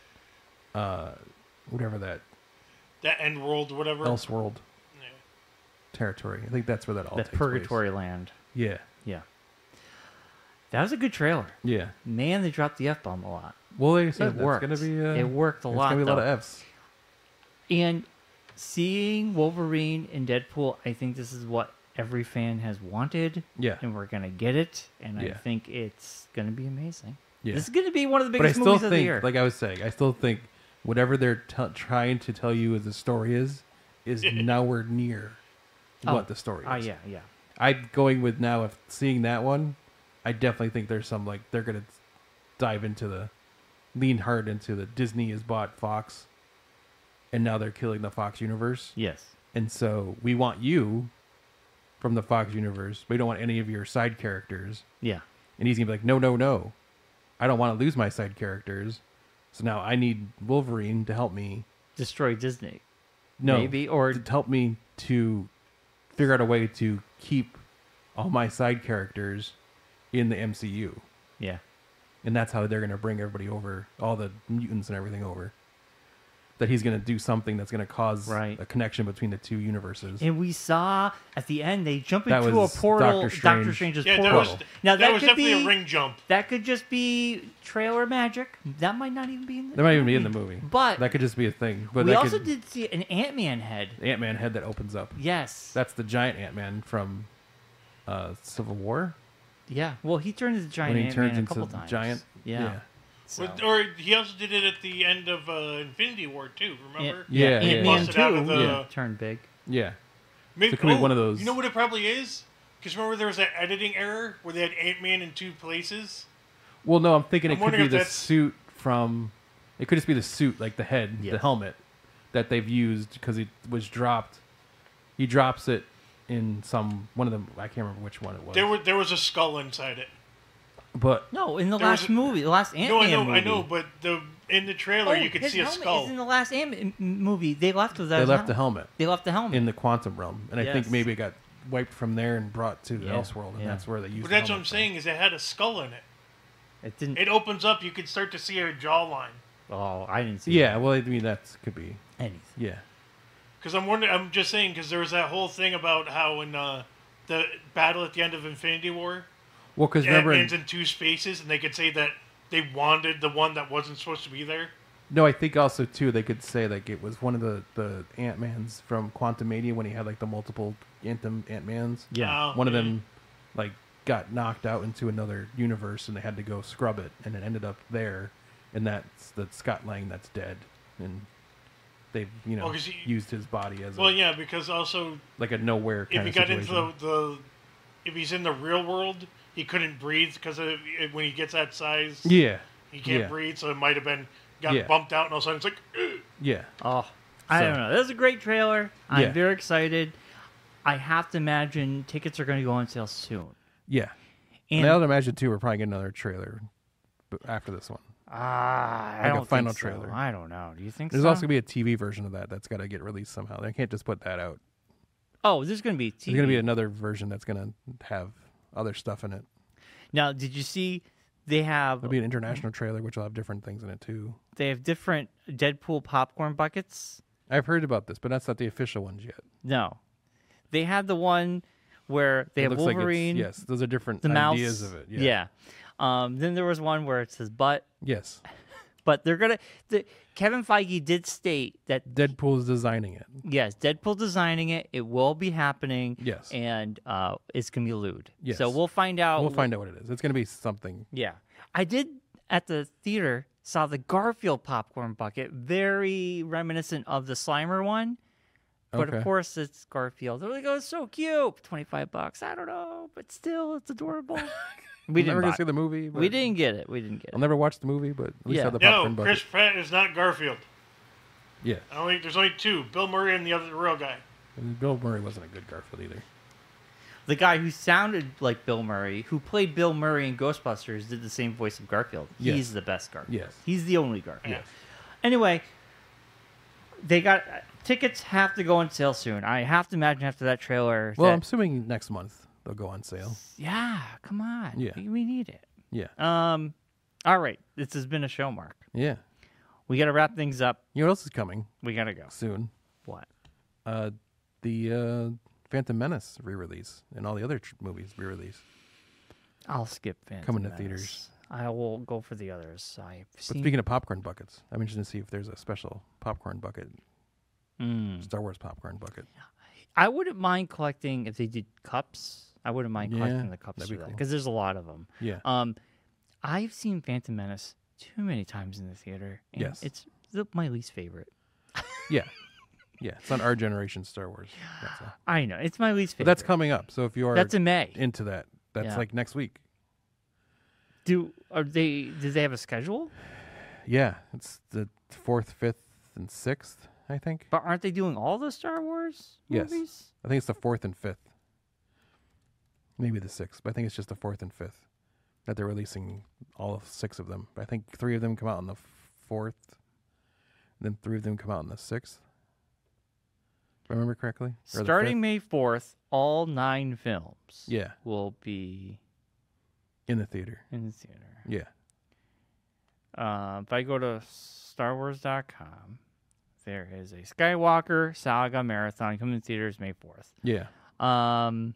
whatever that That end world, whatever. Elseworld Yeah. territory. I think that's where that all that takes purgatory land. place. Yeah, Yeah, that was a good trailer. yeah. Man, they dropped the F bomb a lot. Well, they said It that's worked. gonna be. It worked a it's lot. Gonna be a lot though. of Fs. And seeing Wolverine and Deadpool, I think this is what every fan has wanted. Yeah. And we're going to get it. And I Yeah. think it's going to be amazing. Yeah. This is going to be one of the But I biggest still movies of the think, year. like I was saying, I still think whatever they're trying to tell you as the story is nowhere near what the story is. Yeah. I'm going with now, if seeing that one, I definitely think there's some, like, they're going to dive into lean hard into the Disney has bought Fox, and now they're killing the Fox universe. Yes. And so we want you from the Fox universe. We don't want any of your side characters. Yeah. And he's going to be like, no. I don't want to lose my side characters. So now I need Wolverine to help me. Destroy Disney. No. Maybe, or- to help me to figure out a way to keep all my side characters in the MCU. Yeah. And that's how they're going to bring everybody over, all the mutants and everything over. That he's going to do something that's going to cause Right. a connection between the two universes. And we saw at the end they jump That into a was portal. Doctor Strange. Doctor Strange's Yeah, that portal. was Now that was could definitely be a ring jump. That could just be trailer magic. That might not even be in the That might even be in the movie. But that could just be a thing. But we that also could, did see an Ant-Man head. Ant-Man head that opens up. Yes. That's the giant Ant-Man from Civil War. Yeah. Well, he turned into giant When he Ant-Man turns a into couple times. giant. Yeah. So- Or he also did it at the end of Infinity War too. Remember? Yeah, yeah. Ant-Man Busted out of 2 the- turned big. Yeah. Maybe, So it could be one of those- You know what it probably is? Because remember there was that editing error where they had Ant-Man in two places. Well, no, I'm thinking I'm it could wondering be if the that's- suit from. It could just be the suit, like the head, the Yes. helmet that they've used because it was dropped. He drops it in one of them. I can't remember which one it was. There was a skull inside it. But No, in the There was last a- movie, the last No, Ant-Man movie. I know, but in the trailer you could his see a helmet skull. is in the last Ant-Man movie. They left with that. they left the helmet They left the helmet. in the quantum realm, and I think Yes. maybe it got wiped from there and brought to the Yeah, Elseworld, and yeah. that's where they used. But the that's what I'm helmet from. saying is it had a skull in it. It didn't. It opens up, you can start to see a jawline. Oh, I didn't see. Yeah, well, I mean that could be. anything. Yeah, Because I'm wondering, I'm just saying, because there was that whole thing about how in the battle at the end of Infinity War, well, because remember, Ant-Man's in two spaces, and they could say that they wanted the one that wasn't supposed to be there. no, I think also too they could say like it was one of the Ant-Mans from Quantumania when he had like the multiple Ant-Mans. Yeah. One of them like got knocked out into another universe, and they had to go scrub it, and it ended up there, and that's Scott Lang that's dead, and they've Oh, 'cause he- used his body as Well, yeah, because also like a nowhere if kind he of got situation. into if he's in the real world, he couldn't breathe because when he gets that size, yeah, he can't yeah. breathe. So it might have been got Yeah. bumped out, and all of a sudden it's like, yeah. Oh, I So- don't know. This is a great trailer. I'm Yeah. very excited. I have to imagine tickets are going to go on sale soon. Yeah. And And I would imagine too, we're probably getting another trailer after this one. I Like a don't final think so. trailer. I don't know. Do you think There's so? also gonna be a TV version of that's got to get released somehow. They can't just put that out. Oh, there's going to be TV. There's gonna be another version that's gonna have other stuff in it. Now, did you see they have There'll be an international trailer which will have different things in it too. different Deadpool popcorn buckets? I've heard about this, but that's not the official ones yet. No. They had the one where they It have looks like Wolverine, yes, those are different the mouse. ideas of it. Yeah. Yeah. Then there was one where it says butt. Yes. But they're going to... Kevin Feige did state that Deadpool's designing it. yes, Deadpool designing it. It will be happening. Yes. And it's going to be lewd. Yes. So we'll find out. We'll find out what it is. It's gonna be something. Yeah. I did at the theater saw the Garfield popcorn bucket, very reminiscent of the Slimer one. But Okay. of course it's Garfield. They're like, oh, it's so cute. $25. I don't know, but still it's adorable. We I'm didn't never gonna buy see it. the movie. But We didn't get it. We didn't get I'll it. never watch the movie, but at least Yeah. have the no, popcorn bucket. Chris Pratt is not Garfield. Yeah. There's only two: Bill Murray and the other real guy. And Bill Murray wasn't a good Garfield either. The guy who sounded like Bill Murray, who played Bill Murray in Ghostbusters, did the same voice of Garfield. Yes. He's the best Garfield. Yes. He's the only Garfield. Yeah. Anyway, they got tickets have to go on sale soon. I have to imagine after that trailer. Well, that- I'm assuming next month they'll go on sale. yeah, come on. Yeah. We need it. Yeah. All right. This has been a show, Mark. Yeah. We got to wrap things up. You know what else is coming We got to go. soon? What? The Phantom Menace re-release and all the other movies re-release. I'll skip Phantom Coming to Menace. theaters. I will go for the others. I've But seen. speaking of popcorn buckets, I'm interested to see if there's a special popcorn bucket, Mm. Star Wars popcorn bucket. I wouldn't mind collecting if they did cups. I wouldn't mind Yeah, collecting the cups that'd for be that cool. because there's a lot of them. Yeah. I've seen Phantom Menace too many times in the theater. And Yes. it's my least favorite. Yeah. Yeah. It's not our generation Star Wars. That's all. I know it's my least But favorite. that's coming up. So if you are That's in May. into that, that's Yeah. like next week. Do they have a schedule? Yeah. It's the 4th, 5th, and 6th, I think. But aren't they doing all the Star Wars Yes. movies? I think it's the 4th and 5th. Maybe the 6th, but I think it's just the 4th and 5th that they're releasing all of 6 of them. I think 3 of them come out on the 4th, then 3 of them come out on the 6th. If I remember correctly? Or the Starting 5th? May 4th, all 9 films Yeah, will be in the theater. in the theater. Yeah. If I go to StarWars.com, there is a Skywalker Saga Marathon coming to theaters May 4th. Yeah. Um,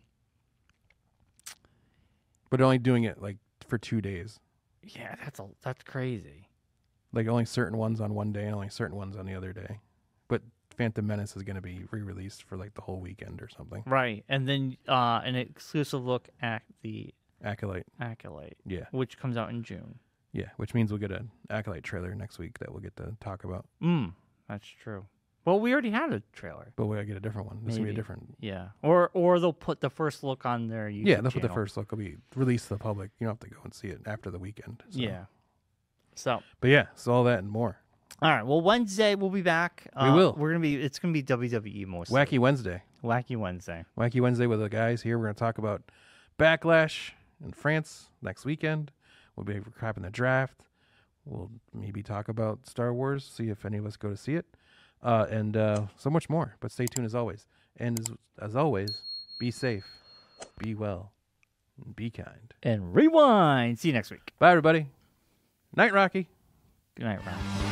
But only doing it like for 2 days. yeah, that's crazy. Like only certain ones on one day and only certain ones on the other day. But Phantom Menace is going to be re-released for like the whole weekend or something. Right, and then an exclusive look at the Acolyte. Acolyte, Yeah. which comes out in June. Yeah. Which means we'll get an Acolyte trailer next week that we'll get to talk about. That's true. Well, we already had a trailer. But we'll get a different one. This will be a Maybe. different. Yeah, or they'll put the first look on their YouTube Yeah, that's what the channel. first look will be released to the public. You don't have to go and see it after the weekend. So. Yeah. So, But yeah, so all that and more. all right. Well, Wednesday we'll be back. We will. It's gonna be WWE mostly. Wacky Wednesday. Wacky Wednesday. Wacky Wednesday with the guys here. We're going to talk about Backlash in France next weekend. We'll be recapping the draft. We'll maybe talk about Star Wars, see if any of us go to see it, and so much more. But stay tuned as always. And as always, be safe, be well, and be kind. And rewind. See you next week. Bye, everybody. Night, Rocky. Good night, Ron.